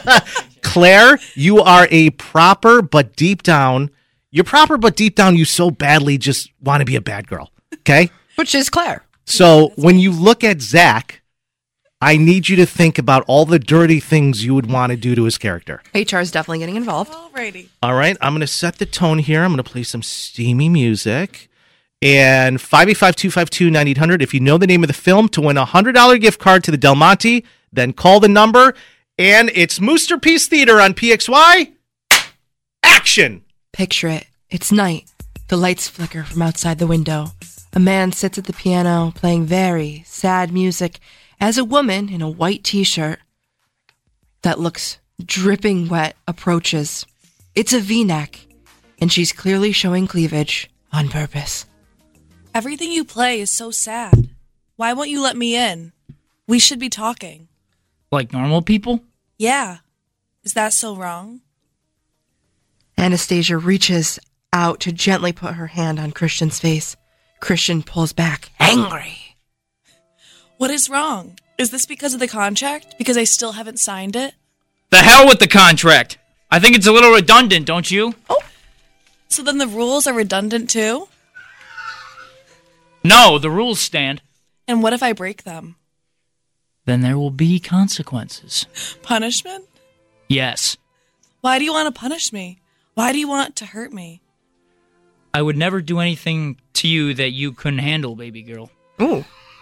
Claire, you are a proper but deep down, you're proper but deep down you so badly just want to be a bad girl. Okay? Which is Claire. So, when you look at Zach, I need you to think about all the dirty things you would want to do to his character. H R is definitely getting involved. Alrighty. All right, I'm going to set the tone here. I'm going to play some steamy music. And five eight five, two five two, nine eight hundred, if you know the name of the film, to win a one hundred dollars gift card to the Del Monte, then call the number. And it's Moosterpiece Theater on P X Y. Action! Picture it. It's night. The lights flicker from outside the window. A man sits at the piano playing very sad music as a woman in a white t-shirt that looks dripping wet approaches. It's a V-neck, and she's clearly showing cleavage on purpose. Everything you play is so sad. Why won't you let me in? We should be talking. Like normal people? Yeah. Is that so wrong? Anastasia reaches out to gently put her hand on Christian's face. Christian pulls back, angry. What is wrong? Is this because of the contract? Because I still haven't signed it? The hell with the contract. I think it's a little redundant, don't you? Oh. So then the rules are redundant too? No, the rules stand. And what if I break them? Then there will be consequences. Punishment? Yes. Why do you want to punish me? Why do you want to hurt me? I would never do anything to you that you couldn't handle, baby girl. Ooh.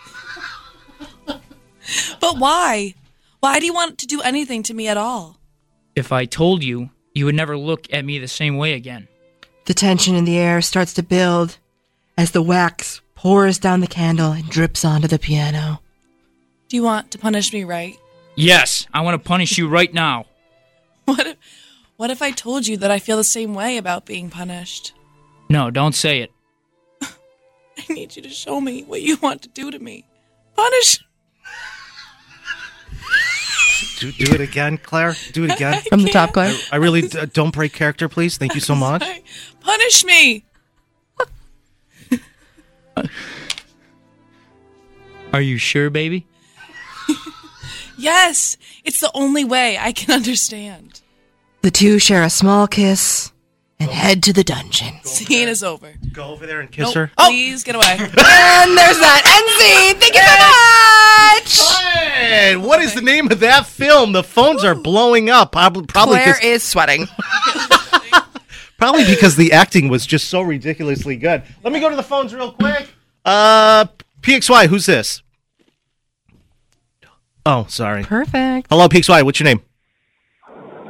But why? Why do you want to do anything to me at all? If I told you, you would never look at me the same way again. The tension in the air starts to build as the wax pours down the candle and drips onto the piano. Do you want to punish me, right? Yes, I want to punish you right now. What if, what if I told you that I feel the same way about being punished? No, don't say it. I need you to show me what you want to do to me. Punish. Do, do it again, Claire. Do it again. From the top, Claire. I, I really uh, don't break character, please. Thank you so much. Punish me. Are you sure, baby? Yes, it's the only way I can understand. The two share a small kiss and head to the dungeon. Scene is over. Go over there and kiss Nope, her. Please get away. And there's that end scene. Thank you so much. And what is the name of that film? The phones are blowing up. Probably, probably Claire 'cause- is sweating. Probably because the acting was just so ridiculously good. Let me go to the phones real quick. Uh, P X Y, who's this? Oh, sorry. Perfect. Hello, P X Y. What's your name?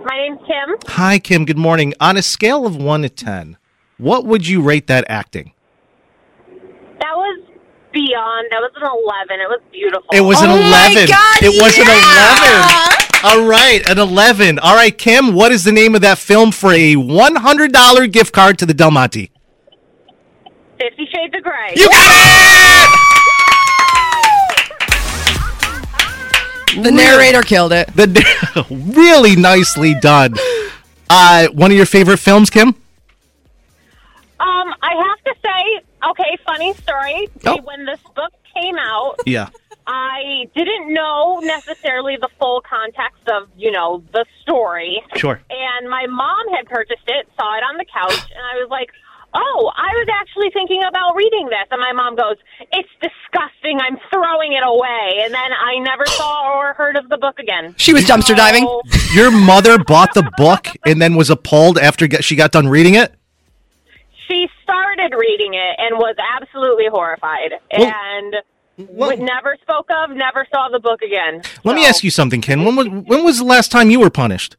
My name's Kim. Hi, Kim. Good morning. On a scale of one to ten, what would you rate that acting? That was beyond. That was an eleven. It was beautiful. It was an oh eleven. My God, it was yeah! an eleven. All right, an eleven. All right, Kim, what is the name of that film for a one hundred dollars gift card to the Del Monte? Fifty Shades of Grey. You got it! The narrator killed it. The really nicely done. Uh, one of your favorite films, Kim? Um, I have to say, okay, funny story. Oh. When this book came out, Yeah. I didn't know necessarily the full context of, you know, the story. Sure. And my mom had purchased it, saw it on the couch, and I was like, oh, I was actually thinking about reading this. And my mom goes, it's disgusting. I'm throwing it away. And then I never saw or heard of the book again. She was dumpster diving. Your mother bought the book and then was appalled after get- she got done reading it? She started reading it and was absolutely horrified. Well- and w- never spoke of, never saw the book again. Let me ask you something, Ken. When was, when was the last time you were punished?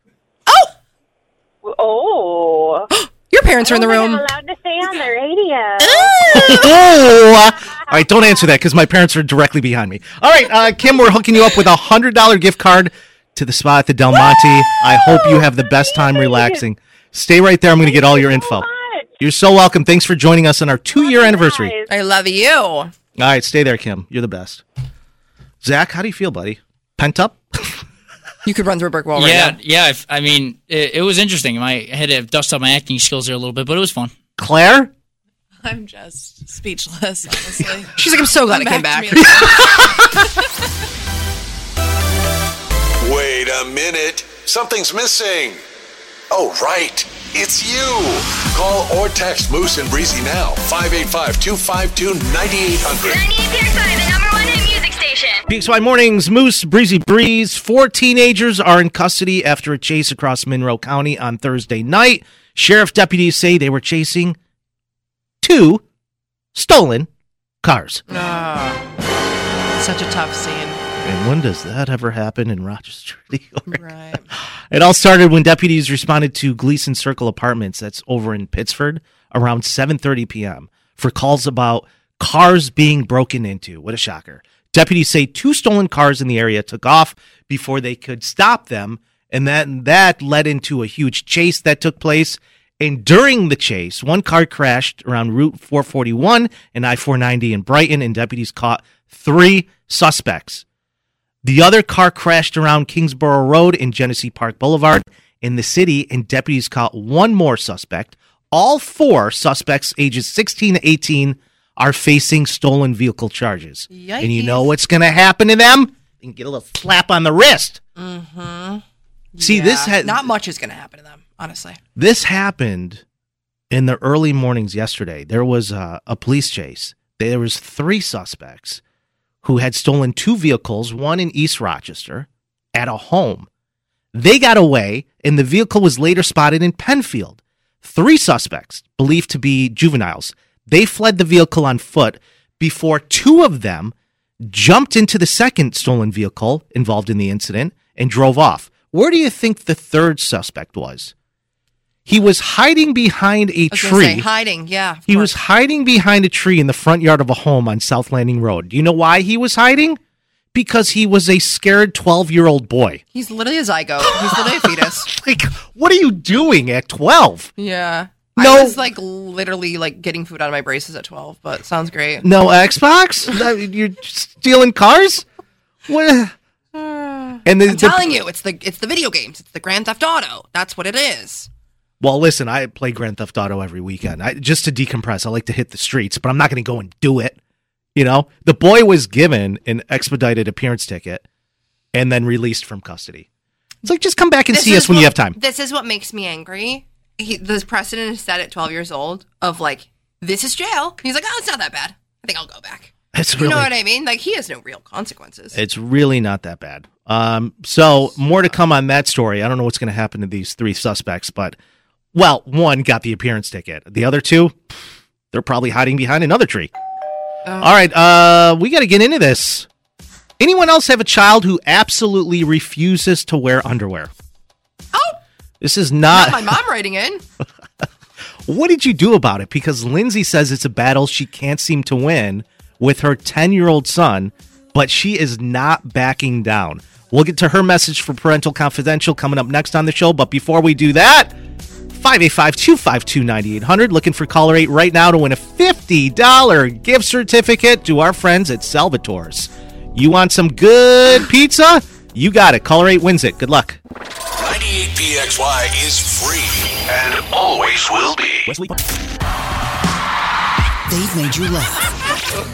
Oh. Your parents are in the room. I'm allowed to say on the radio. Oh! All right, don't answer that because my parents are directly behind me. All right, uh, Kim, we're hooking you up with a one hundred dollars gift card to the spa at the Del Monte. I hope you have the best time relaxing. Stay right there. I'm going to get all your info. You're so welcome. Thanks for joining us on our two-year anniversary. I love you. All right, stay there, Kim. You're the best. Zach, how do you feel, buddy? Pent up? You could run through a brick wall right yeah, now. yeah. if- I mean, it, it was interesting. I had to dust up my acting skills there a little bit, but it was fun. Claire? I'm just speechless, honestly. She's like, I'm so glad Come I came back back. to me. Wait a minute. Something's missing. Oh, right. It's you. Call or text Moose and Breezy now. five eight five, two five two, nine eight hundred. ninety-eight P X I, the number one hit music station. P X Y Mornings, Moose, Breezy Breeze. Four teenagers are in custody after a chase across Monroe County on Thursday night. Sheriff deputies say they were chasing two stolen cars. Ah, such a tough scene. And when does that ever happen in Rochester, New York? Right. It all started when deputies responded to Gleason Circle Apartments, that's over in Pittsford, around seven thirty p.m. for calls about cars being broken into. What a shocker. Deputies say two stolen cars in the area took off before they could stop them, and that, that led into a huge chase that took place. And during the chase, one car crashed around Route four forty-one and I four ninety in Brighton, and deputies caught three suspects. The other car crashed around Kingsborough Road and Genesee Park Boulevard in the city, and deputies caught one more suspect. All four suspects, ages sixteen to eighteen, are facing stolen vehicle charges. Yikes. And you know what's going to happen to them? They can get a little slap on the wrist. Mm-hmm. See, Yeah, this had not much is going to happen to them, honestly. This happened in the early mornings yesterday. There was a, a police chase. There was three suspects who had stolen two vehicles, one in East Rochester, at a home. They got away, and the vehicle was later spotted in Penfield. Three suspects, believed to be juveniles, they fled the vehicle on foot before two of them jumped into the second stolen vehicle involved in the incident and drove off. Where do you think the third suspect was? He was hiding behind a I was gonna tree. say, hiding, yeah. of He course. was hiding behind a tree in the front yard of a home on South Landing Road. Do you know why he was hiding? Because he was a scared twelve-year-old boy. He's literally a zygote. He's literally a fetus. Like, what are you doing at twelve? Yeah. No. I was like literally like getting food out of my braces at twelve, but sounds great. No Xbox? No, you're stealing cars? What? And the, I'm telling you, it's the it's the video games. It's the Grand Theft Auto. That's what it is. Well, listen, I play Grand Theft Auto every weekend. I, just to decompress, I like to hit the streets, but I'm not going to go and do it. You know, the boy was given an expedited appearance ticket and then released from custody. It's like, just come back and This see is us when what- you have time. This is what makes me angry. He, the precedent is set at twelve years old of like, this is jail. He's like, oh, it's not that bad. I think I'll go back. It's You really, know what I mean? Like, he has no real consequences. it's really not that bad. Um, so more to come on that story. I don't know what's going to happen to these three suspects, but well, one got the appearance ticket. The other two, they're probably hiding behind another tree. Oh. All right, uh, we got to get into this. Anyone else have a child who absolutely refuses to wear underwear? Oh, This is not. Not my mom writing in. What did you do about it? Because Lindsay says it's a battle she can't seem to win with her ten-year-old son, but she is not backing down. We'll get to her message for Parental Confidential coming up next on the show. But before we do that, five eight five, two five two, nine eight hundred. Looking for caller eight right now to win a fifty dollars gift certificate to our friends at Salvatore's. You want some good pizza? You got it. Caller eight wins it. Good luck. ninety-eight P X Y is free and always will be. They've made you laugh,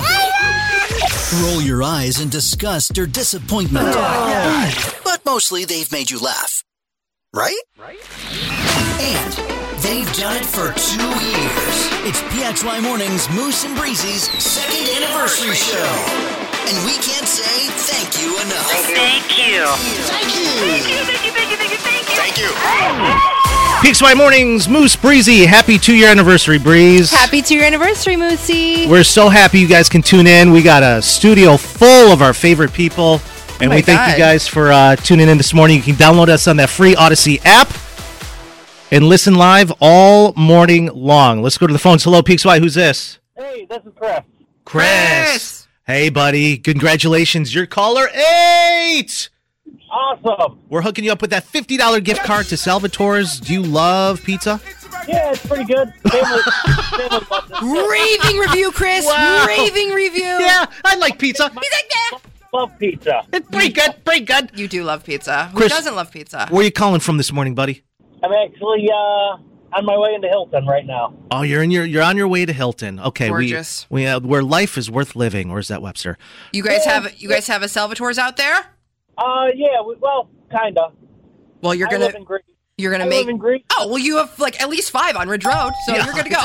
cry, roll your eyes in disgust or disappointment. But mostly they've made you laugh. Right? Right? And they've done it for two years. It's P X Y Mornings Moose and Breezy's second anniversary show. And we can't say thank you enough. Thank you. Thank you. Thank you, thank you, thank you, thank you, thank you. Thank you. P X Y Mornings, Moose, Breezy. Happy two-year anniversary, Breeze. Happy two-year anniversary, Moosey. We're so happy you guys can tune in. We got a studio full of our favorite people. And Oh we my thank God. you guys for uh, tuning in this morning. You can download us on that free Odyssey app and listen live all morning long. Let's go to the phones. Hello, P X Y. Who's this? Hey, this is Chris. Chris. Hey, buddy. Congratulations. You're caller eight. Awesome. We're hooking you up with that fifty dollars gift card to Salvatore's. Do you love pizza? Yeah, it's pretty good. Family, family loves it. Raving review, Chris. Wow. Raving review. Yeah, I like pizza. He's like, yeah. Love pizza. It's pretty good. Pretty good. You do love pizza. Who Chris, doesn't love pizza? Where are you calling from this morning, buddy? I'm actually uh, on my way into Hilton right now. Oh, you're in your you're on your way to Hilton. Okay, Gorgeous. we we uh, where life is worth living. Or is that Webster? You guys have you guys have a Salvatore's out there? Uh, yeah, we, well, kind of. Well, you're I gonna live in Greece. you're gonna I make. live in Greece. Oh, well, you have like at least five on Ridge Road, so Yeah, you're good to go.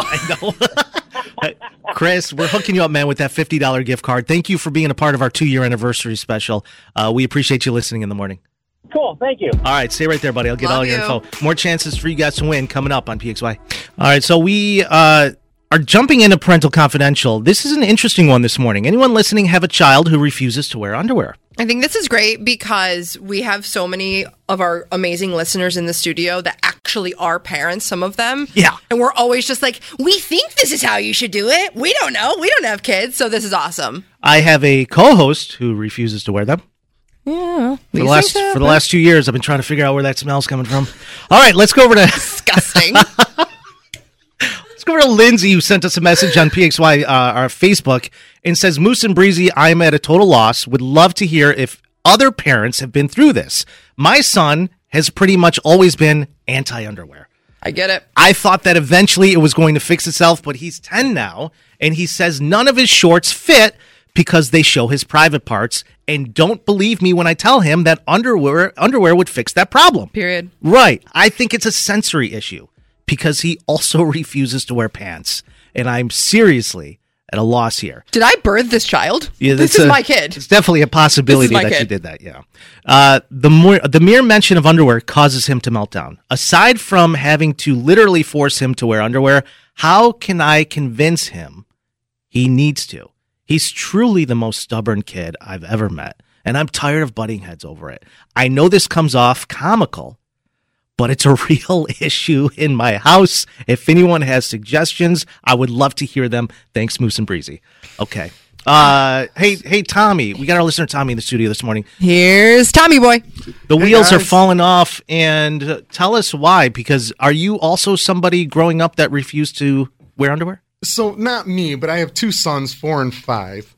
I know. Chris, we're hooking you up, man, with that fifty dollars gift card. Thank you for being a part of our two-year anniversary special. Uh, we appreciate you listening in the morning. Cool, thank you. All right, stay right there, buddy. I'll get Love all your you. info. More chances for you guys to win coming up on P X Y. All right, so we uh, are jumping into Parental Confidential. This is an interesting one this morning. Anyone listening have a child who refuses to wear underwear? I think this is great because we have so many of our amazing listeners in the studio that actually are parents, some of them. Yeah. And we're always just like, we think this is how you should do it. We don't know. We don't have kids. So this is awesome. I have a co-host who refuses to wear them. Yeah. For the last for the last two years, I've been trying to figure out where that smell's coming from. All right, let's go over to disgusting. Let's go over to Lindsay, who sent us a message on P X Y, uh, our Facebook, and says, "Moose and Breezy, I'm at a total loss. Would love to hear if other parents have been through this. My son has pretty much always been anti-underwear. I get it. I thought that eventually it was going to fix itself, but he's ten now, and he says none of his shorts fit because they show his private parts, and don't believe me when I tell him that underwear underwear would fix that problem." Period. Right. I think it's a sensory issue because he also refuses to wear pants, and I'm seriously at a loss here. Did I birth this child? Yeah, this that's is a- my kid. It's definitely a possibility my that you kid. did that, yeah. Uh, the more the mere mention of underwear causes him to melt down. Aside from having to literally force him to wear underwear, how can I convince him he needs to? He's truly the most stubborn kid I've ever met, and I'm tired of butting heads over it. I know this comes off comical, but it's a real issue in my house. If anyone has suggestions, I would love to hear them. Thanks, Moose and Breezy. Okay. Uh, hey, hey, Tommy. We got our listener Tommy in the studio this morning. Here's Tommy boy. The Hey, wheels are guys. falling off, and uh, tell us why. Because are you also somebody growing up that refused to wear underwear? So not me, but I have two sons, four and five.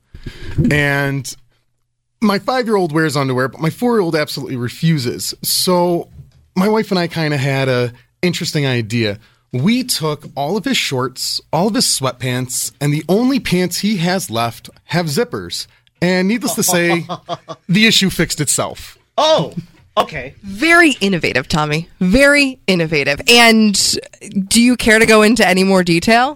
And my five-year-old wears underwear, but my four-year-old absolutely refuses. So my wife and I kind of had a interesting idea. We took all of his shorts, all of his sweatpants, and the only pants he has left have zippers. And needless to say, the issue fixed itself. Oh, okay. Very innovative, Tommy. Very innovative. And do you care to go into any more detail?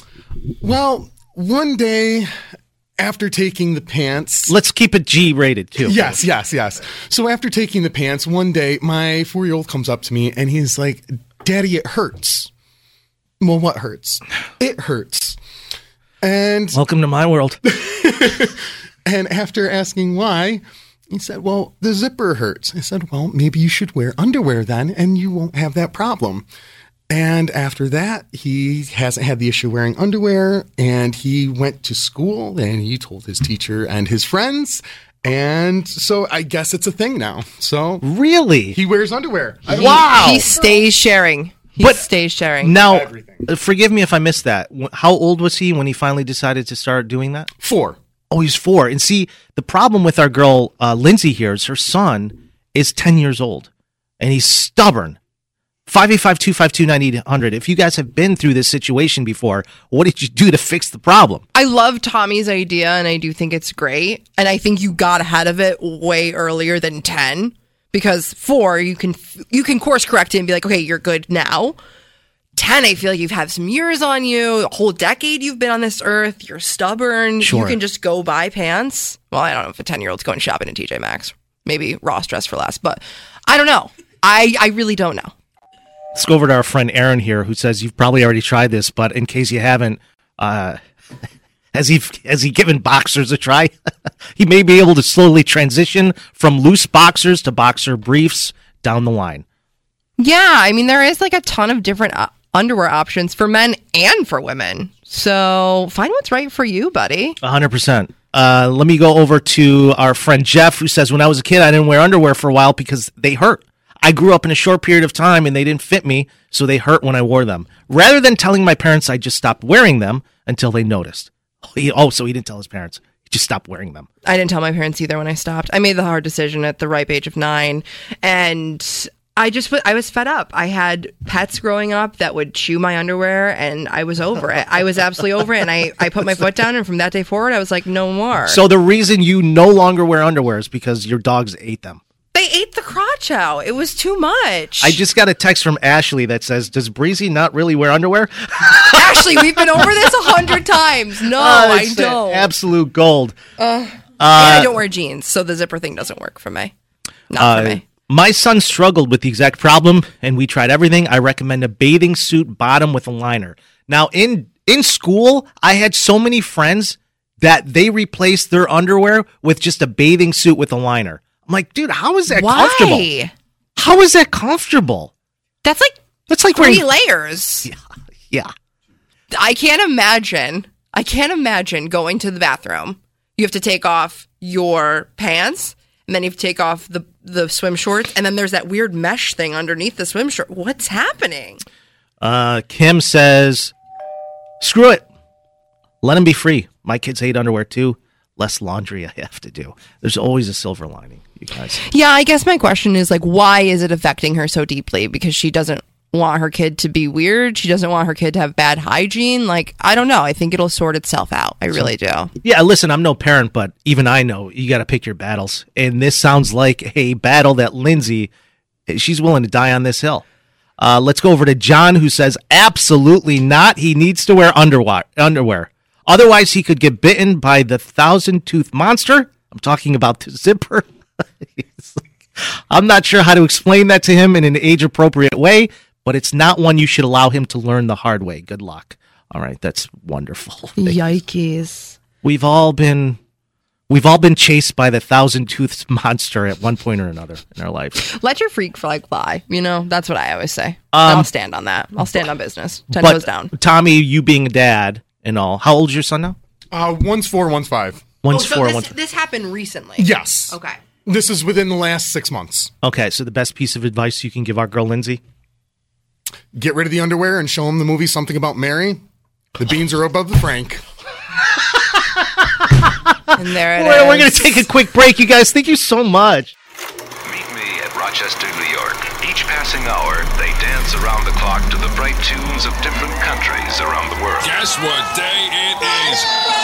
Well, one day after taking the pants... Let's keep it G rated, too. Yes, yes, yes. So after taking the pants, one day my four-year-old comes up to me and he's like, "Daddy, it hurts." Well, what hurts? It hurts. And Welcome to my world. and after asking why, He said, well, the zipper hurts. I said, well, maybe you should wear underwear then, and you won't have that problem. And after that, he hasn't had the issue wearing underwear, and he went to school, and he told his teacher and his friends, and so I guess it's a thing now. So really, he wears underwear. I don't Wow. know. He stays sharing. He But stays sharing. Now, uh, forgive me if I missed that. Wh- How old was he when he finally decided to start doing that? Four. Oh, he's four. And see, the problem with our girl, uh, Lindsay here, is her son is ten years old, and he's stubborn. five eight five, two five two, nine eight hundred. If you guys have been through this situation before, what did you do to fix the problem? I love Tommy's idea, and I do think it's great. And I think you got ahead of it way earlier than ten, because four, you can you can course correct it and be like, okay, you're good now. ten, I feel like you've had some years on you, a whole decade you've been on this earth. You're stubborn. Sure. You can just go buy pants. Well, I don't know if a ten-year-old's going shopping in T J Maxx. Maybe Ross Dress for Less, but I don't know. I, I really don't know. Let's go over to our friend Aaron here, who says you've probably already tried this, but in case you haven't, uh, has he has he given boxers a try? He may be able to slowly transition from loose boxers to boxer briefs down the line. Yeah, I mean, there is like a ton of different uh, underwear options for men and for women. So find what's right for you, buddy. one hundred percent. Uh, let me go over to our friend Jeff, who says, when I was a kid, I didn't wear underwear for a while because they hurt. I grew up in a short period of time and they didn't fit me, so they hurt when I wore them. Rather than telling my parents, I just stopped wearing them until they noticed. Oh, he, oh, so he didn't tell his parents. He just stopped wearing them. I didn't tell my parents either when I stopped. I made the hard decision at the ripe age of nine, and I just I was fed up. I had pets growing up that would chew my underwear, and I was over it. I was absolutely over it, and I, I put my foot down, and from that day forward, I was like, no more. So the reason you no longer wear underwear is because your dogs ate them. They ate the crotch out. It was too much. I just got a text from Ashley that says, does Breezy not really wear underwear? Ashley, we've been over this a hundred times. No, Oh, I it's don't. Absolute gold. Uh, Uh, and I don't wear jeans, so the zipper thing doesn't work for me. Not Uh, for me. My son struggled with the exact problem, and we tried everything. I recommend a bathing suit bottom with a liner. Now, in in school, I had so many friends that they replaced their underwear with just a bathing suit with a liner. I'm like, dude, how is that Why? comfortable? How is that comfortable? That's like that's like three wearing- layers. Yeah, yeah. I can't imagine. I can't imagine going to the bathroom. You have to take off your pants, and then you have to take off the the swim shorts, and then there's that weird mesh thing underneath the swim short. What's happening? Uh, Kim says, screw it. Let him be free. My kids hate underwear too. Less laundry I have to do. There's always a silver lining, you guys. Yeah, I guess my question is like, why is it affecting her so deeply? Because she doesn't want her kid to be weird. She doesn't want her kid to have bad hygiene. Like, I don't know. I think it'll sort itself out. I really do. Yeah, listen, I'm no parent, but even I know you got to pick your battles. And this sounds like a battle that Lindsay, she's willing to die on this hill. Uh, let's go over to John, who says, absolutely not. He needs to wear underwear. underwear. Otherwise, he could get bitten by the thousand-tooth monster. I'm talking about the zipper. I'm not sure how to explain that to him in an age-appropriate way, but it's not one you should allow him to learn the hard way. Good luck. All right, that's wonderful. Yikes. We've all been we've all been chased by the thousand-toothed monster at one point or another in our life. Let your freak flag fly. You know, that's what I always say. Um, I'll stand on that. I'll stand on business. Ten but, toes down. Tommy, you being a dad and all, how old is your son now? Uh, one's four, one's five. One's Oh, so four, this, one's this happened recently. Yes. Okay. This is within the last six months. Okay, so the best piece of advice you can give our girl Lindsay? Get rid of the underwear and show him the movie Something About Mary. The beans are above the Frank. And there it We're, is. we're going to take a quick break, you guys. Thank you so much. Meet me at Rochester, New York. Each passing hour, they dance around the clock to the bright tunes of different countries around the world. Guess what day it is?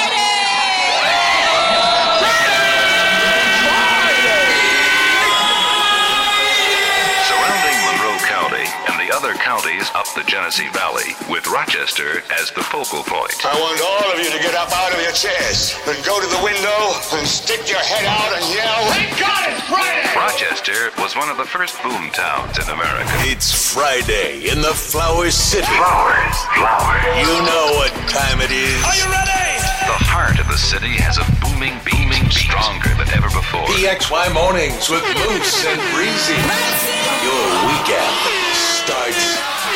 Surrounding Monroe County and the other counties up the Genesee Valley, with Rochester as the focal point. I want all of you to get up out of your chairs and go to the window and stick your head out and yell, "Thank God it's Friday!" Rochester was one of the first boom towns in America. It's Friday in the Flower City. Flowers, flowers. You know what time it is. Are you ready? The heart of the city has a boom beaming, beaming, stronger than ever before. P X Y Mornings with Moose and Breezy. Your weekend starts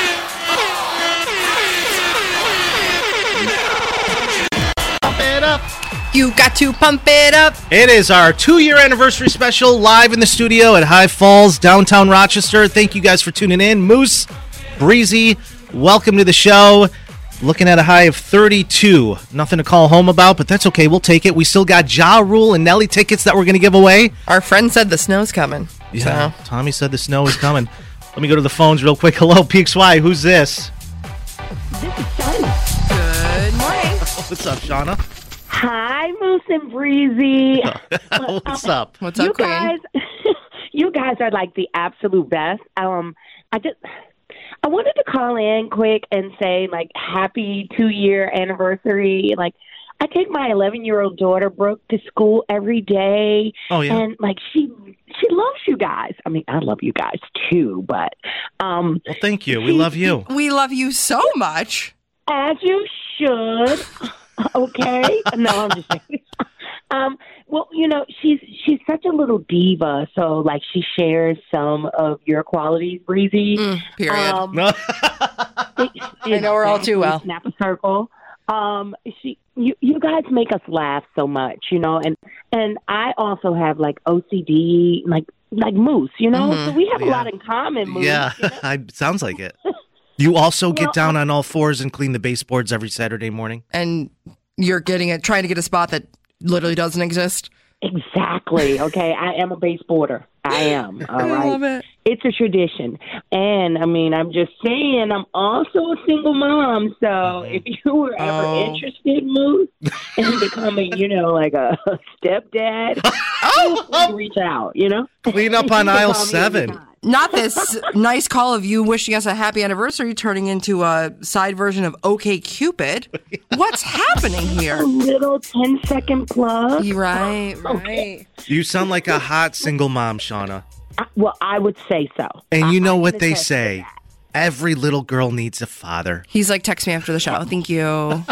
Pump it up. You got to pump it up. It is our two-year anniversary special live in the studio at High Falls, downtown Rochester. Thank you guys for tuning in. Moose, Breezy, welcome to the show. Looking at a high of thirty-two. Nothing to call home about, but that's okay. We'll take it. We still got Ja Rule and Nelly tickets that we're going to give away. Our friend said the snow's coming. Yeah, so. Tommy said the snow is coming. Let me go to the phones real quick. Hello, P X Y. Who's this? Good morning. What's up, Shauna? Hi, Moose and Breezy. What's up? What's up, you Queen? guys, you guys are like the absolute best. Um, I just, I wanted to call in quick and say like happy two year anniversary. Like, I take my eleven year old daughter Brooke to school every day. Oh yeah, and like she she loves you guys. I mean, I love you guys too, but um, well, thank you. We love you. We love you so much. As you should. Okay. No, I'm just saying. Um, well, you know, she's she's such a little diva, so like she shares some of your qualities, Breezy. Mm, period. Um, I know her all too well. Snap a circle. Um, she, you, you guys make us laugh so much, you know, and and I also have like O C D, like like Moose, you know, Mhm. so we have Yeah. a lot in common. Moose, Yeah, you know? I, sounds like it. You also get Well, down on all fours and clean the baseboards every Saturday morning. And you're getting it, trying to get a spot that literally doesn't exist. Exactly. Okay, I am a baseboarder. I am. All I right. love it. It's a tradition, and I mean, I'm just saying, I'm also a single mom. So if you were ever Oh. interested, Moose, in becoming, you know, like a stepdad, feel free to reach out. You know, Clean up on You can aisle call me seven. anytime. Not this nice call of you wishing us a happy anniversary turning into a side version of OK Cupid. What's happening A here? little ten second plug. You right, right. Okay. You sound like a hot single mom, Shauna. I- Well, I would say so. And you I- know I what can they attest to say. that. Every little girl needs a father. He's like, text me after the show. Thank you.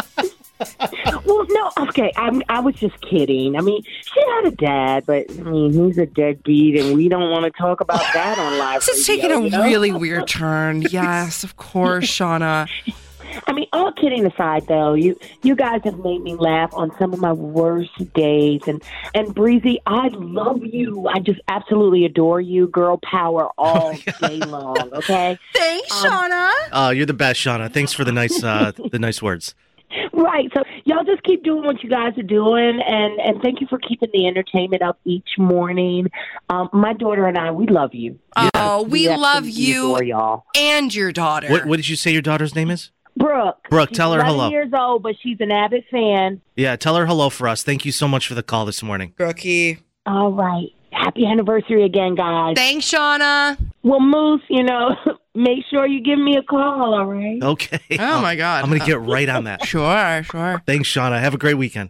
Well, no, okay. I'm, I was just kidding. I mean, she had a dad, but I mean, he's a deadbeat, and we don't want to talk about that on live. This is radio, taking a you know? really weird turn. Yes, of course, Shauna. I mean, all kidding aside, though, you you guys have made me laugh on some of my worst days, and and Breezy, I love you. I just absolutely adore you, girl power all day long. Okay. Thanks, Shauna. Oh, you're the best, Shauna. Thanks for the nice, uh, the nice words. Right. So y'all just keep doing what you guys are doing, and, and thank you for keeping the entertainment up each morning. Um, my daughter and I, we love you. Oh, we love absolutely you adore y'all. and your daughter. What, what did you say your daughter's name is? Brooke. Brooke, she's tell her eleven hello. years old, but she's an avid fan. Yeah, tell her hello for us. Thank you so much for the call this morning. Brookie. All right. Happy anniversary again, guys. Thanks, Shauna. Well, Moose, you know, make sure you give me a call, all right? Okay. Oh, my God. I'm going to get right on that. Sure, sure. Thanks, Shauna. Have a great weekend.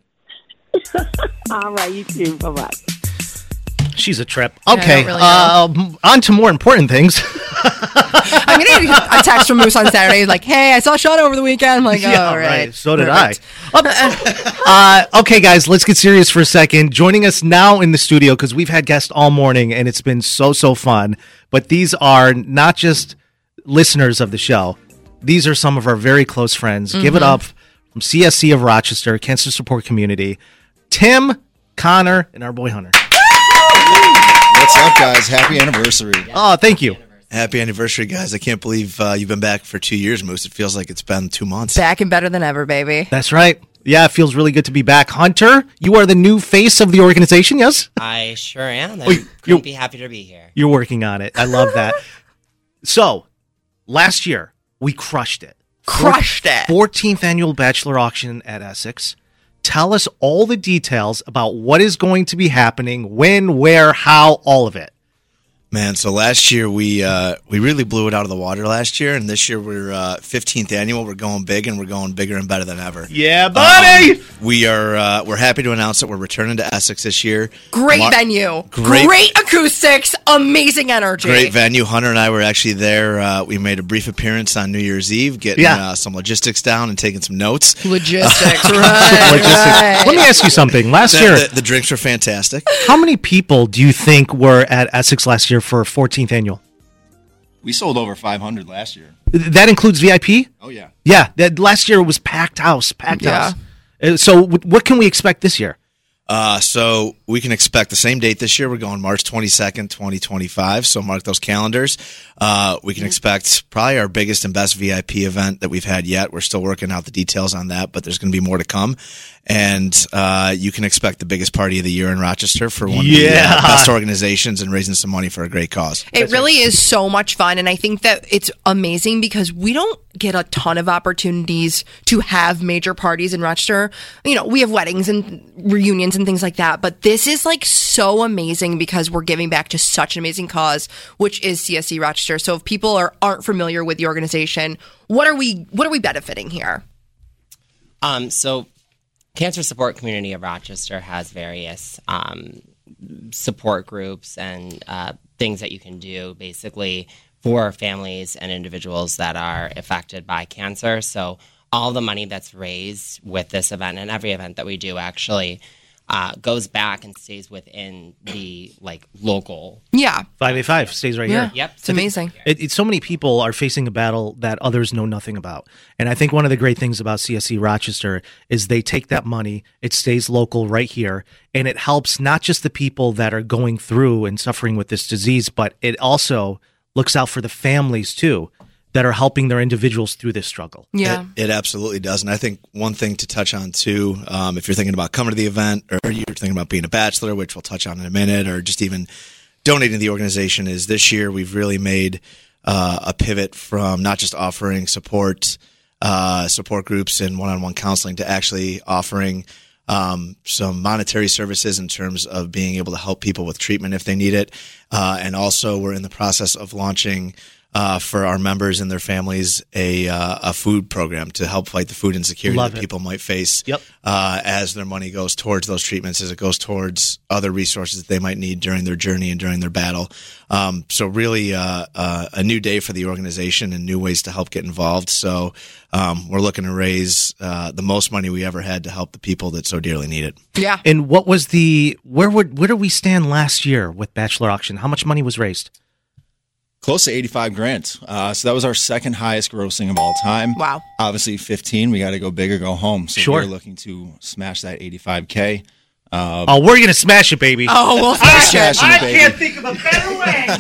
All right, you too. Bye-bye. She's a trip. I Okay, don't really know. uh, on to more important things. I'm going to get a text from Moose on Saturday. He's like, hey, I saw Shauna over the weekend. I'm like, oh, Yeah, all right. So did Perfect. I. Uh, okay, guys, let's get serious for a second. Joining us now in the studio, because we've had guests all morning, and it's been so, so fun. But these are not just listeners of the show. These are some of our very close friends. Give it Mhm. up from C S C of Rochester, Cancer Support Community, Tim, Connor, and our boy Hunter. What's up, guys? Happy anniversary. Oh, thank you. Happy anniversary, guys. I can't believe uh, you've been back for two years, Moose. It feels like it's been two months. Back and better than ever, baby. That's right. Yeah, it feels really good to be back. Hunter, you are the new face of the organization, yes? I sure am. Oh, I'm you- couldn't be happy to be here. You're working on it. I love that. So, last year, we crushed it. Crushed it. fourteenth annual Bachelor Auction at Essex. Tell us all the details about what is going to be happening, when, where, how, all of it. Man, so last year we uh, we really blew it out of the water last year, and this year we're uh, fifteenth annual. We're going big, and we're going bigger and better than ever. Yeah, buddy. Um, we are uh, we're happy to announce that we're returning to Essex this year. Great Mar- venue, Great- great acoustics, amazing energy. Great venue. Hunter and I were actually there. Uh, we made a brief appearance on New Year's Eve, getting Yeah. uh, some logistics down and taking some notes. Logistics, right? Logistics. right. Let me ask you something. Last The, year, the, the drinks were fantastic. how many people do you think were at Essex last year for fourteenth annual? We sold over five hundred last year. That includes V I P? Oh, yeah. Yeah, that last year was packed house, packed Yeah. house. Uh, So w- what can we expect this year? Uh, so we can expect the same date this year. We're going March twenty-second, twenty twenty-five. So mark those calendars. Uh, we can expect probably our biggest and best V I P event that we've had yet. We're still working out the details on that, but there's going to be more to come. And uh, you can expect the biggest party of the year in Rochester for one of the Yeah. uh, best organizations and raising some money for a great cause. It really is so much fun, and I think that it's amazing because we don't get a ton of opportunities to have major parties in Rochester. You know, we have weddings and reunions and things like that, but this is like so amazing because we're giving back to such an amazing cause, which is C S C Rochester. So if people are aren't familiar with the organization, what are we what are we benefiting here? Um, so Cancer Support Community of Rochester has various um, support groups and uh, things that you can do basically for families and individuals that are affected by cancer. So all the money that's raised with this event and every event that we do actually uh, goes back and stays within the like local. Yeah. five eighty-five stays right Yeah. here. Yep. It's amazing. It, it, so many people are facing a battle that others know nothing about. And I think one of the great things about C S C Rochester is they take that money, it stays local right here, and it helps not just the people that are going through and suffering with this disease, but it also looks out for the families too that are helping their individuals through this struggle. Yeah. It, it absolutely does. And I think one thing to touch on too, um, if you're thinking about coming to the event or you're thinking about being a bachelor, which we'll touch on in a minute, or just even donating to the organization, is this year we've really made uh, a pivot from not just offering support, uh, support groups and one-on-one counseling to actually offering um, some monetary services in terms of being able to help people with treatment if they need it. Uh, and also we're in the process of launching Uh, for our members and their families, a uh, a food program to help fight the food insecurity Love that it. people might face Yep. uh, as their money goes towards those treatments, as it goes towards other resources that they might need during their journey and during their battle. Um, so really uh, uh, a new day for the organization and new ways to help get involved. So um, we're looking to raise uh, the most money we ever had to help the people that so dearly need it. Yeah. And what was the, where would, where did we stand last year with Bachelor Auction? How much money was raised? Close to eighty-five grand. Uh, so that was our second highest grossing of all time. Wow. Obviously, fifteen, we got to go big or go home. So Sure. we're looking to smash that eighty-five K. Uh, Oh, we're going to smash it, baby. Oh, we'll smash it. smashing it, baby. think of a better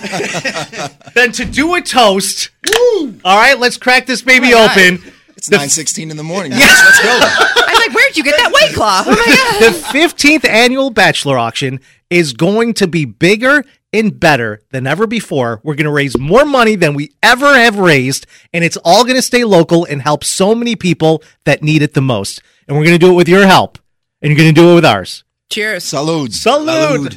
way than to do a toast. All right, let's crack this baby Oh my God. open. It's The- nine sixteen in the morning. Yes, let's go. I'm like, where'd you get that White Claw? Oh my God. The fifteenth annual Bachelor Auction is going to be bigger and better than ever before. We're going to raise more money than we ever have raised, and it's all going to stay local and help so many people that need it the most. And we're going to do it with your help, and you're going to do it with ours. Cheers. Salud. Salud.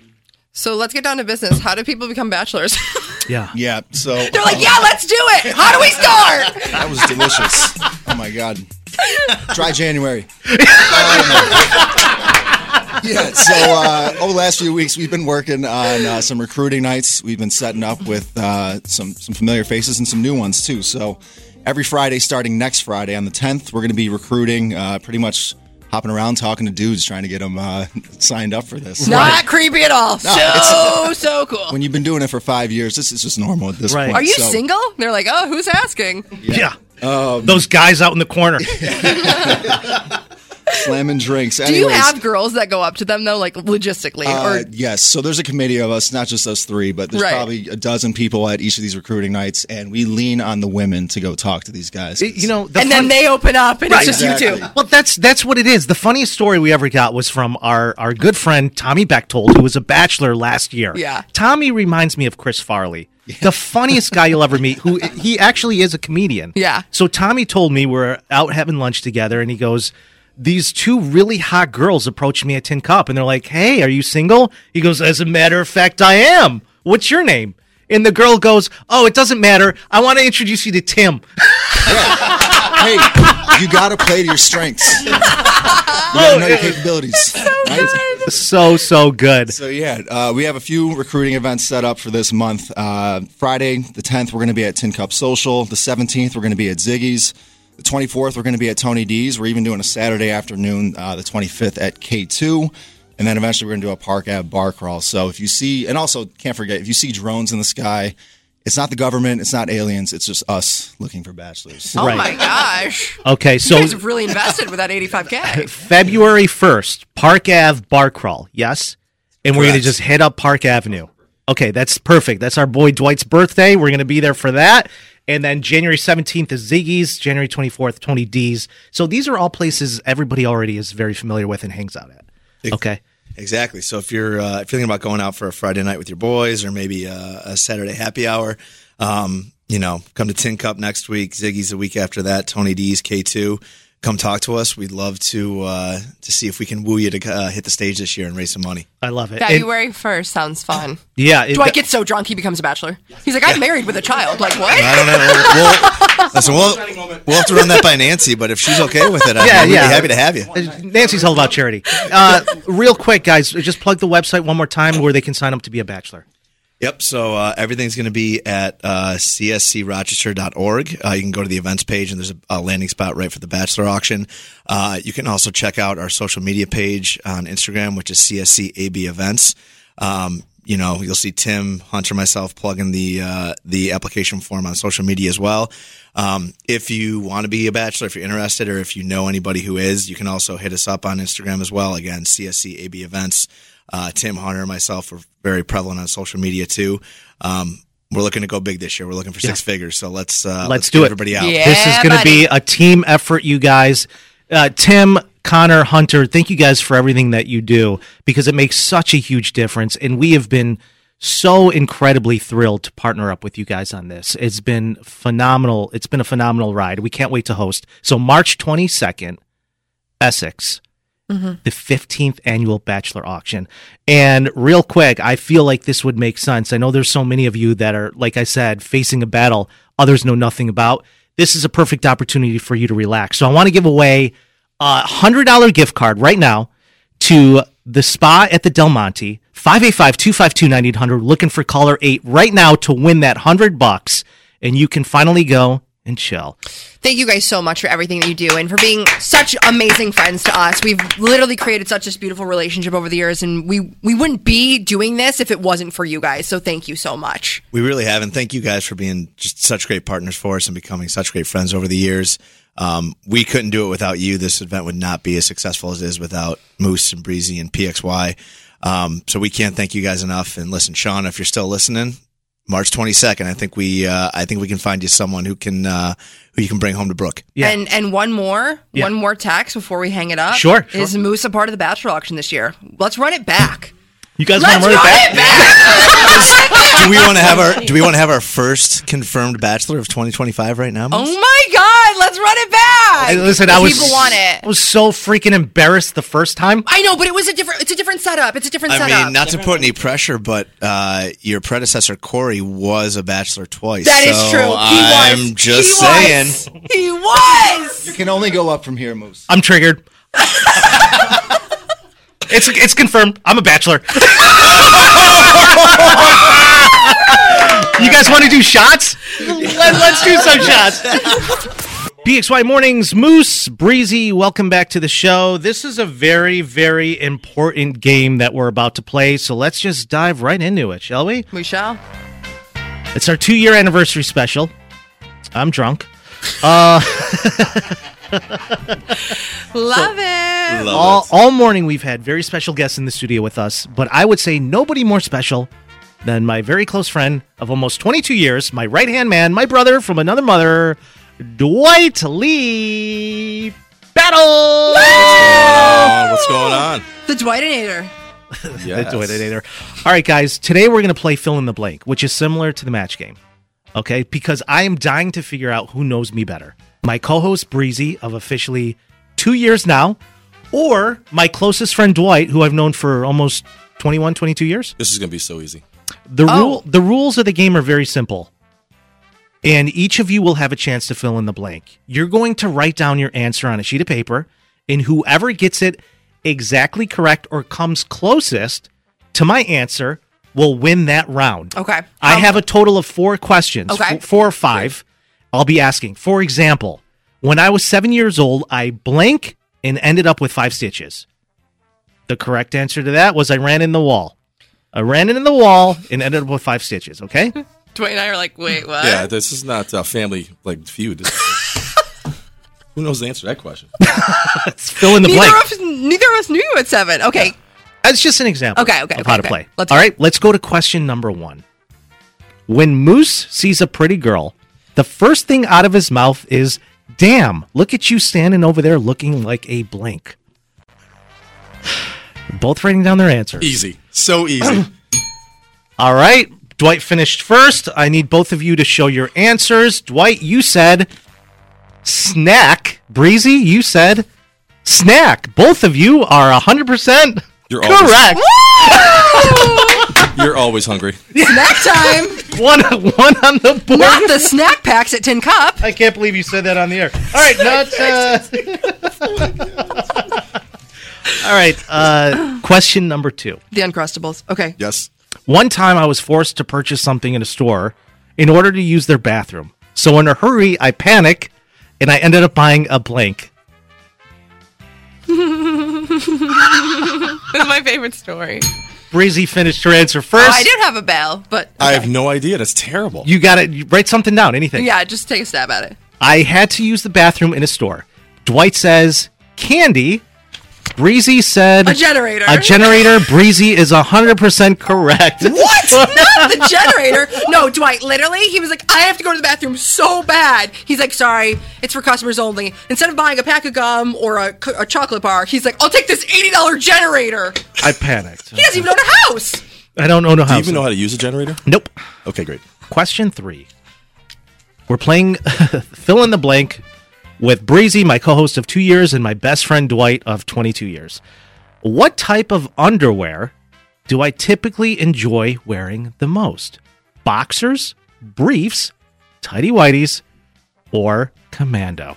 So let's get down to business. How do people become bachelors? Yeah. Yeah, so They're like, yeah, let's do it. How do we start? that was delicious. Oh, my God. Dry January. Um, yeah, so uh, over the last few weeks, we've been working on uh, some recruiting nights. We've been setting up with uh, some, some familiar faces and some new ones, too. So every Friday, starting next Friday on the tenth, we're going to be recruiting, uh, pretty much hopping around, talking to dudes, trying to get them uh, signed up for this. Not creepy at all. so, it's- so cool. When you've been doing it for five years, this is just normal at this Right. point. Are you So- single? They're like, oh, who's asking? Yeah. Um, Those guys out in the corner. slamming drinks. Do you Anyways, have girls that go up to them, though, like logistically? Uh, or yes. So there's a committee of us, not just us three, but there's Right. probably a dozen people at each of these recruiting nights, and we lean on the women to go talk to these guys. You know, the And fun- then they open up, and Right. it's just you Exactly. two. Well, that's that's what it is. The funniest story we ever got was from our, our good friend Tommy Bechtold, who was a bachelor last year. Yeah. Tommy reminds me of Chris Farley, the funniest guy you'll ever meet. Who he actually is a comedian. Yeah. So Tommy told me we're out having lunch together, and he goes, "These two really hot girls approached me at Tin Cup, and they're like, 'Hey, are you single?' He goes, 'As a matter of fact, I am. what's your name? And the girl goes, oh, it doesn't matter. I want to introduce you to Tim. Hey, you got to play to your strengths. You got to know your capabilities. Right? So, so good. So, yeah, uh, we have a few recruiting events set up for this month. Uh, Friday, the tenth, we're going to be at Tin Cup Social. The seventeenth, we're going to be at Ziggy's. The twenty-fourth, we're going to be at Tony D's. We're even doing a Saturday afternoon, uh, the twenty-fifth, at K two. And then eventually we're going to do a Park Ave bar crawl. So if you see, and also can't forget, if you see drones in the sky, it's not the government, it's not aliens, it's just us looking for bachelors. Oh Right. my gosh. Okay, so You guys have really invested with that eighty-five K. February first, Park Ave bar crawl, yes? And we're going to Correct. just hit up Park Avenue. Okay, that's perfect. That's our boy Dwight's birthday. We're going to be there for that. And then January seventeenth is Ziggy's, January twenty-fourth, Tony D's. So these are all places everybody already is very familiar with and hangs out at. Okay. Exactly. So if you're uh, if you're thinking about going out for a Friday night with your boys or maybe a, a Saturday happy hour, um, you know, come to Tin Cup next week. Ziggy's the week after that. Tony D's K two. Come talk to us. We'd love to uh, to see if we can woo you to uh, hit the stage this year and raise some money. I love it. February first sounds fun. Yeah. It, Dwight gets so drunk he becomes a bachelor. He's like, I'm married with a child. Like, what? I don't know. We'll, we'll, listen, we'll, we'll have to run that by Nancy, but if she's okay with it, I'd Yeah, be yeah. happy to have you. Nancy's all about charity. Uh, real quick, guys, just plug the website one more time where they can sign up to be a bachelor. Yep. So uh, everything's going to be at uh, c s c rochester dot org. Uh, you can go to the events page, and there's a, a landing spot right for the bachelor auction. Uh, you can also check out our social media page on Instagram, which is C S C A B Events. Um, you know, you'll see Tim, Hunter, myself plugging the uh, the application form on social media as well. Um, if you want to be a bachelor, if you're interested, or if you know anybody who is, you can also hit us up on Instagram as well. Again, C S C A B Events. Uh, Tim, Hunter, and myself are very prevalent on social media too. Um, we're looking to go big this year. We're looking for six Yeah. figures. So let's uh, Let's, let's do get it. everybody out. Yeah. This is going to buddy. be a team effort, you guys. Uh, Tim, Connor, Hunter, thank you guys for everything that you do because it makes such a huge difference. And we have been so incredibly thrilled to partner up with you guys on this. It's been phenomenal. It's been a phenomenal ride. We can't wait to host. So March twenty-second, Essex. Mm-hmm. The fifteenth annual Bachelor Auction. And real quick, I feel like this would make sense. I know there's so many of you that are, like I said, facing a battle others know nothing about. This is a perfect opportunity for you to relax. So I want to give away a one hundred dollars gift card right now to the spa at the Del Monte, five eight five, two five two, nine eight hundred, looking for caller eight right now to win that one hundred bucks, and you can finally go and chill. Thank you guys so much for everything that you do and for being such amazing friends to us. We've literally created such this beautiful relationship over the years, and we, we wouldn't be doing this if it wasn't for you guys. So thank you so much. We really have, and thank you guys for being just such great partners for us and becoming such great friends over the years. Um, we couldn't do it without you. This event would not be as successful as it is without Moose and Breezy and P X Y. Um, so we can't thank you guys enough. And listen, Sean, if you're still listening, March twenty-second, I think we, uh, I think we can find you someone who can, uh, who you can bring home to Brooke. Yeah. And and one more, Yeah. one more text before we hang it up. Sure, sure. Is Moose a part of the Bachelor auction this year? Let's run it back. You guys Let's want to run run it it back? back. Do we want to have our, do we want to have our first confirmed Bachelor of twenty twenty-five right now, Moose? Oh my God! Let's run it back. Hey, listen, The I was people want it. I was so freaking embarrassed the first time. I know, but it was a different. It's a different setup. It's a different I setup. mean, not to put any pressure, but uh, your predecessor Corey was a bachelor twice. That is so true. He I'm was. just He saying. was. He was. You can only go up from here, Moose. I'm triggered. It's it's confirmed. I'm a bachelor. You guys want to do shots? Let, let's do some shots. B X Y Mornings, Moose, Breezy, welcome back to the show. This is a very, very important game that we're about to play, so let's just dive right into it, shall we? We shall. It's our two-year anniversary special. I'm drunk. Uh, Love it. all, all morning we've had very special guests in the studio with us, but I would say nobody more special than my very close friend of almost twenty-two years, my right-hand man, my brother from another mother, Dwight Lee Battle! Oh, what's going on? The Dwightinator. The Dwightinator. All right, guys, today we're going to play fill in the blank, which is similar to the match game. Okay, because I am dying to figure out who knows me better. My co-host Breezy of officially two years now, or my closest friend Dwight, who I've known for almost twenty-one, twenty-two years. This is going to be so easy. The Oh. rule the rules of the game are very simple. And each of you will have a chance to fill in the blank. You're going to write down your answer on a sheet of paper, and whoever gets it exactly correct or comes closest to my answer will win that round. Okay. I have a total of four questions. Okay. f- Four or five. I'll be asking. For example, when I was seven years old, I blank and ended up with five stitches. The correct answer to that was I ran in the wall. I ran in the wall and ended up with five stitches, okay? Dwayne and I are like, wait, what? Yeah, this is not a family like feud. This is- Who knows the answer to that question? Let's fill in the neither blank. Of us, neither of us knew you at seven. Okay. That's just an example Okay, okay, of okay, how to okay. play. Let's All go. right, let's go to question number one. When Moose sees a pretty girl, the first thing out of his mouth is, damn, look at you standing over there looking like a blank. Both writing down their answers. Easy. So easy. All right, Dwight finished first. I need both of you to show your answers. Dwight, you said snack. Breezy, you said snack. Both of you are one hundred percent You're always- correct. You're always hungry. Snack time. One, one on the board. Not the snack packs at Tin Cup. I can't believe you said that on the air. All right, not. Uh... All right, uh, question number two. The Uncrustables. Okay. Yes. One time I was forced to purchase something in a store in order to use their bathroom. So in a hurry, I panic and I ended up buying a blank. That's my favorite story. Breezy finished her answer Oh, first. I did have a bell, but I have no idea. That's terrible. You got it. Write something down. Anything. yeah, just take a stab at it. I had to use the bathroom in a store. Dwight says candy. Breezy said A generator. A generator. Breezy is one hundred percent correct. What? Not the generator. No, Dwight, literally, he was like, I have to go to the bathroom so bad. He's like, sorry, it's for customers only. Instead of buying a pack of gum or a, a chocolate bar, he's like, I'll take this eighty dollars generator. I panicked. He doesn't even own a house. I don't know Do how. you even know how to use a generator? Nope. Okay, great. Question three. We're playing fill in the blank with Breezy, my co-host of two years, and my best friend Dwight of twenty-two years. What type of underwear do I typically enjoy wearing the most? Boxers, briefs, tighty whities, or commando?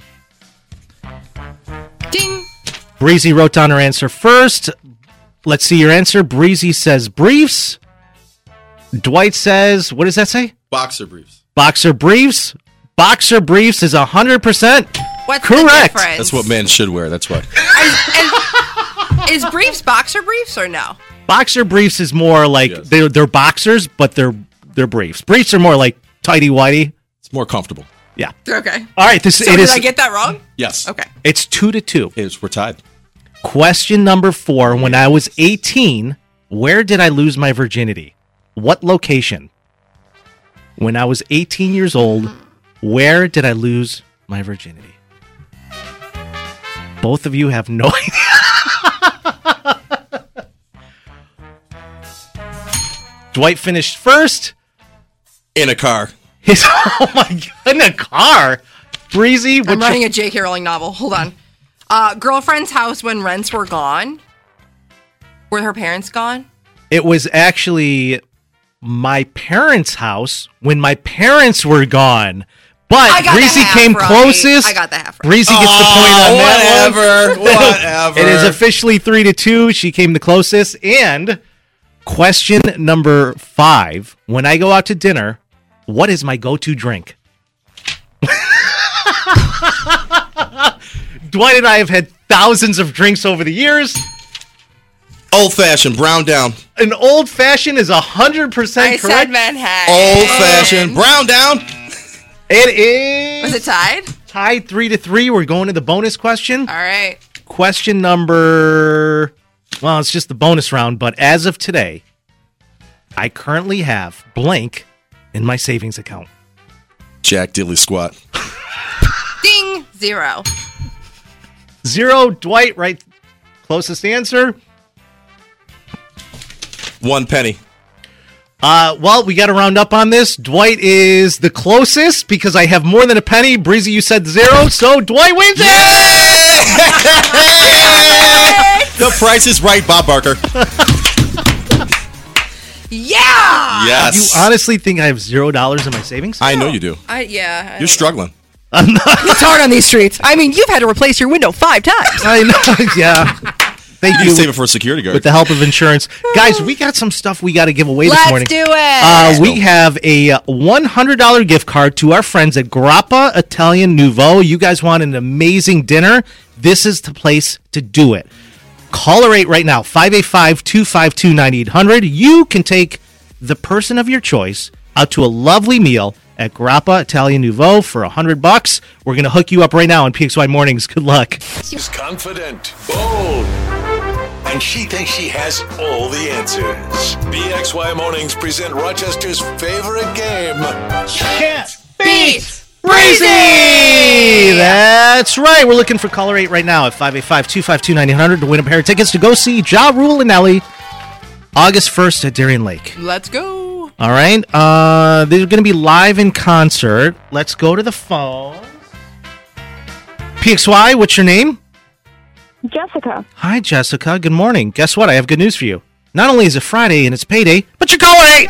Ding. Breezy wrote down her answer first. Let's see your answer. Breezy says briefs. Dwight says, what does that say? Boxer briefs. Boxer briefs. Boxer briefs is one hundred percent What's correct. the difference? That's what men should wear. That's why. Is briefs boxer briefs or no? Boxer briefs is more like Yes. they're they're boxers, but they're they're briefs. Briefs are more like tighty whitey. It's more comfortable. Yeah. Okay. All right. This So it did is. I get that wrong? Yes. Okay. It's two to two. It's, we're tied. Question number four. When I was eighteen, where did I lose my virginity? What location? When I was eighteen years old, where did I lose my virginity? Both of you have no idea. Dwight finished first. In a car. His, oh my god, in a car. Breezy. I'm writing a J K Rowling novel. Hold on. Uh, girlfriend's house when rents were gone. Were her parents gone? It was actually my parents' house when my parents were gone. But I got the Breezy half came right. closest. I got the half right. Breezy gets the point on that whatever, one. whatever. It is officially three to two. She came the closest. And question number five: when I go out to dinner, what is my go-to drink? Dwight and I have had thousands of drinks over the years. Old fashioned, brown down. An old fashioned is one hundred percent I correct. said Manhattan. Old fashioned, brown down. It is. Was it tied? Tied three to three. We're going to the bonus question. All right. Question number. Well, it's just the bonus round, but as of today, I currently have blank in my savings account. Jack Diddley Squat. Ding. Zero. Zero. Dwight, right? Closest answer. One penny. Uh, well, we got to round up on this. Dwight is the closest because I have more than a penny. Breezy, you said zero, so Dwight wins it! The price is right, Bob Barker. Yeah. Yes. You honestly think I have zero dollars in my savings? I know you do. I yeah. I You're struggling. I'm not. It's hard on these streets. I mean, you've had to replace your window five times. I know. Yeah. Thank You you. can save it for a security guard. With the help of insurance. Guys, we got some stuff we got to give away this Let's morning. do it. Uh, we have a one hundred dollars gift card to our friends at Grappa Italian Nouveau. You guys want an amazing dinner? This is the place to do it. Call or eight right now, five eight five, two five two, nine eight hundred. You can take the person of your choice out to a lovely meal at Grappa Italian Nouveau for one hundred bucks. We're going to hook you up right now on P X Y Mornings. Good luck. She's confident, bold, and she thinks she has all the answers. P X Y Mornings present Rochester's favorite game. Can't beat Breezy! That's right. We're looking for caller eight right now at five eight five, two five two, nine eight hundred to win a pair of tickets to go see Ja Rule and Nelly August first at Darien Lake. Let's go. All right. Uh, they're going to be live in concert. Let's go to the phone. P X Y, what's your name? Jessica. Hi, Jessica. Good morning. Guess what? I have good news for you. Not only is it Friday and it's payday, but you're caller eight!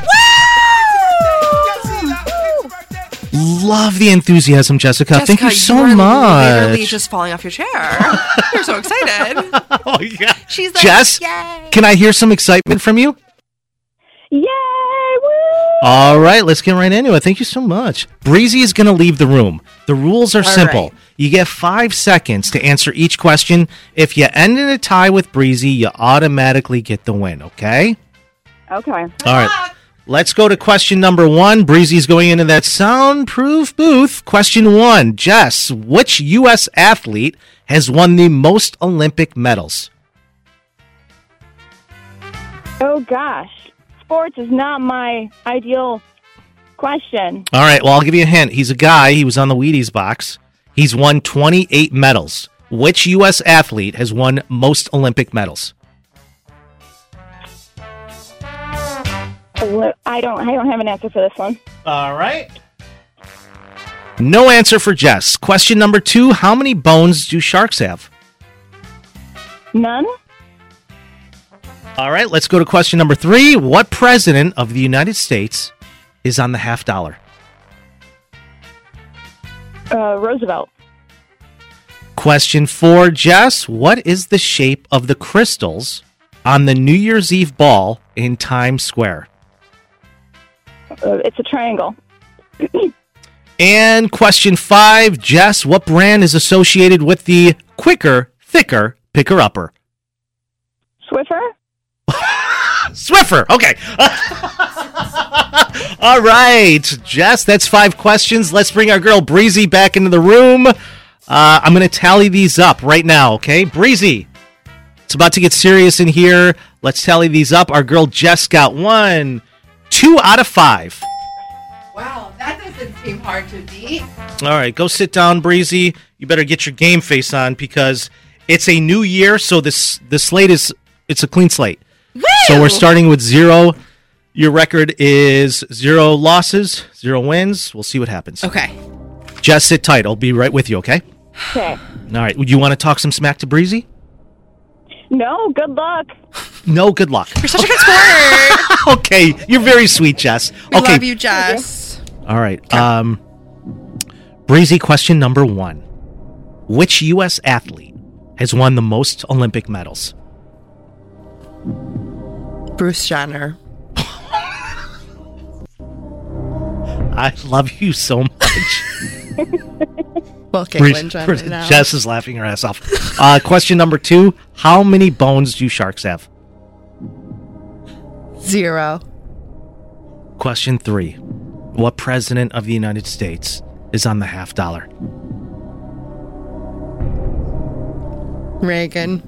Love the enthusiasm, Jessica. Jessica, Thank you so you are much. literally just falling off your chair. You're so excited. Oh, yeah. She's like, Jess, yay. can I hear some excitement from you? Yay! Woo! All right, let's get right into it. Thank you so much. Breezy is going to leave the room. The rules are All simple. right. You get five seconds to answer each question. If you end in a tie with Breezy, you automatically get the win, okay? Okay. All right. Let's go to question number one. Breezy's going into that soundproof booth. Question one. Jess, which U S athlete has won the most Olympic medals? Oh, gosh. Sports is not my ideal question. All right, well, I'll give you a hint. He's a guy. He was on the Wheaties box. He's won twenty-eight medals. Which U S athlete has won most Olympic medals? I don't I don't have an answer for this one. All right. No answer for Jess. Question number two. How many bones do sharks have? None. All right, let's go to question number three. What president of the United States is on the half dollar? Uh, Roosevelt. Question four, Jess. What is the shape of the crystals on the New Year's Eve ball in Times Square? Uh, it's a triangle. And question five, Jess. What brand is associated with the quicker, thicker picker-upper? Swiffer? Swiffer. Okay. All right, Jess, that's five questions. Let's bring our girl Breezy back into the room. Uh, I'm going to tally these up right now, okay? Breezy, it's about to get serious in here. Let's tally these up. Our girl Jess got one, two out of five. Wow, that doesn't seem hard to beat. All right, go sit down, Breezy. You better get your game face on because it's a new year, so this the slate is it's a clean slate. Woo! So we're starting with zero. Your record is zero losses, zero wins. We'll see what happens. Okay. Jess, sit tight. I'll be right with you, okay? Okay. All right. Would you want to talk some smack to Breezy? No, good luck. No, good luck. You're such a good sport. Okay, you're very sweet, Jess. We okay. love you, Jess. All right. Um, Breezy, question number one. Which U S athlete has won the most Olympic medals? Bruce Jenner. I love you so much. Well, Breeze- Caitlyn Jenner now. Jess is laughing her ass off. Uh, question number two. How many bones do sharks have? Zero. Question three. What president of the United States is on the half dollar? Reagan.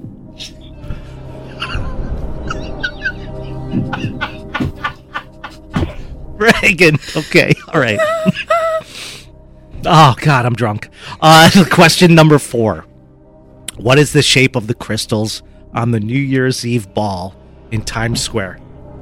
Reagan. Okay. All right. Oh, God, I'm drunk. Uh, question number four. What is the shape of the crystals on the New Year's Eve ball in Times Square?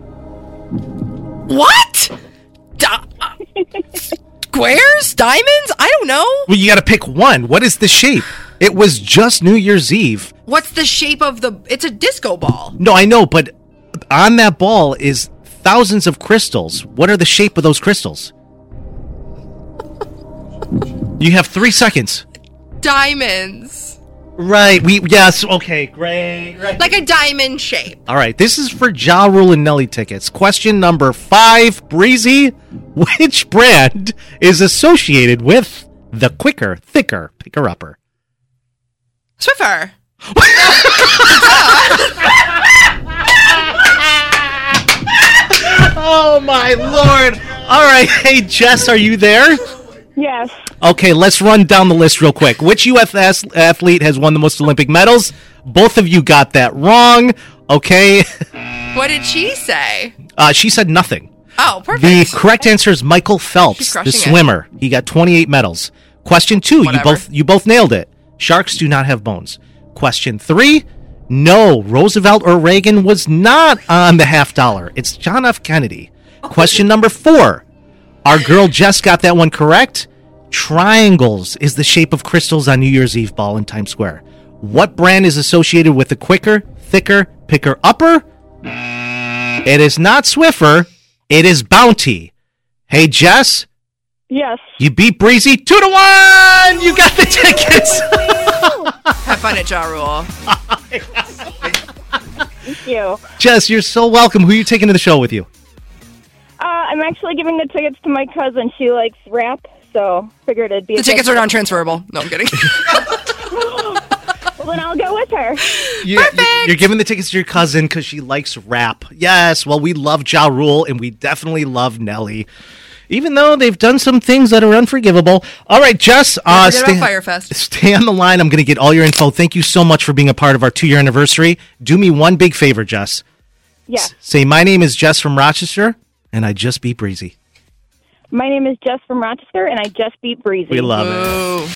What? Di- squares? Diamonds? I don't know. Well, you got to pick one. What is the shape? It was just New Year's Eve. What's the shape of the... It's a disco ball. No, I know, but on that ball is thousands of crystals. What are the shape of those crystals? You have three seconds. Diamonds. Right. We yes. Okay. Great. Right. Like a diamond shape. All right. This is for Ja Rule and Nelly tickets. Question number five. Breezy, which brand is associated with the quicker, thicker picker-upper? Swiffer. Oh my lord! All right. Hey, Jess, are you there? Yes. Okay, let's run down the list real quick. Which U S athlete has won the most Olympic medals? Both of you got that wrong. Okay. What did she say? Uh, she said nothing. Oh, perfect. The correct answer is Michael Phelps, She's the crushing it. swimmer. He got twenty-eight medals. Question two, you Whatever. both you both nailed it. Sharks do not have bones. Question three, no, Roosevelt or Reagan was not on the half dollar. It's John F. Kennedy. Question number four, our girl Jess got that one correct. Triangles is the shape of crystals on New Year's Eve ball in Times Square. What brand is associated with the quicker, thicker, picker-upper? It is not Swiffer. It is Bounty. Hey, Jess? Yes. You beat Breezy two to one! You got the tickets! Have fun at Ja Rule. Thank you. Jess, you're so welcome. Who are you taking to the show with you? Uh, I'm actually giving the tickets to my cousin. She likes rap, so figured it'd be The a tickets good- are non-transferable. No, I'm kidding. Well, then I'll go with her. You, You're giving the tickets to your cousin because she likes rap. Yes, well, we love Ja Rule, and we definitely love Nelly. Even though they've done some things that are unforgivable. All right, Jess. Uh, Don't forget about Firefest. Stay on the line. I'm going to get all your info. Thank you so much for being a part of our two-year anniversary. Do me one big favor, Jess. Yeah. S- say, my name is Jess from Rochester, and I just beat Breezy. My name is Jess from Rochester, and I just beat Breezy. We love it.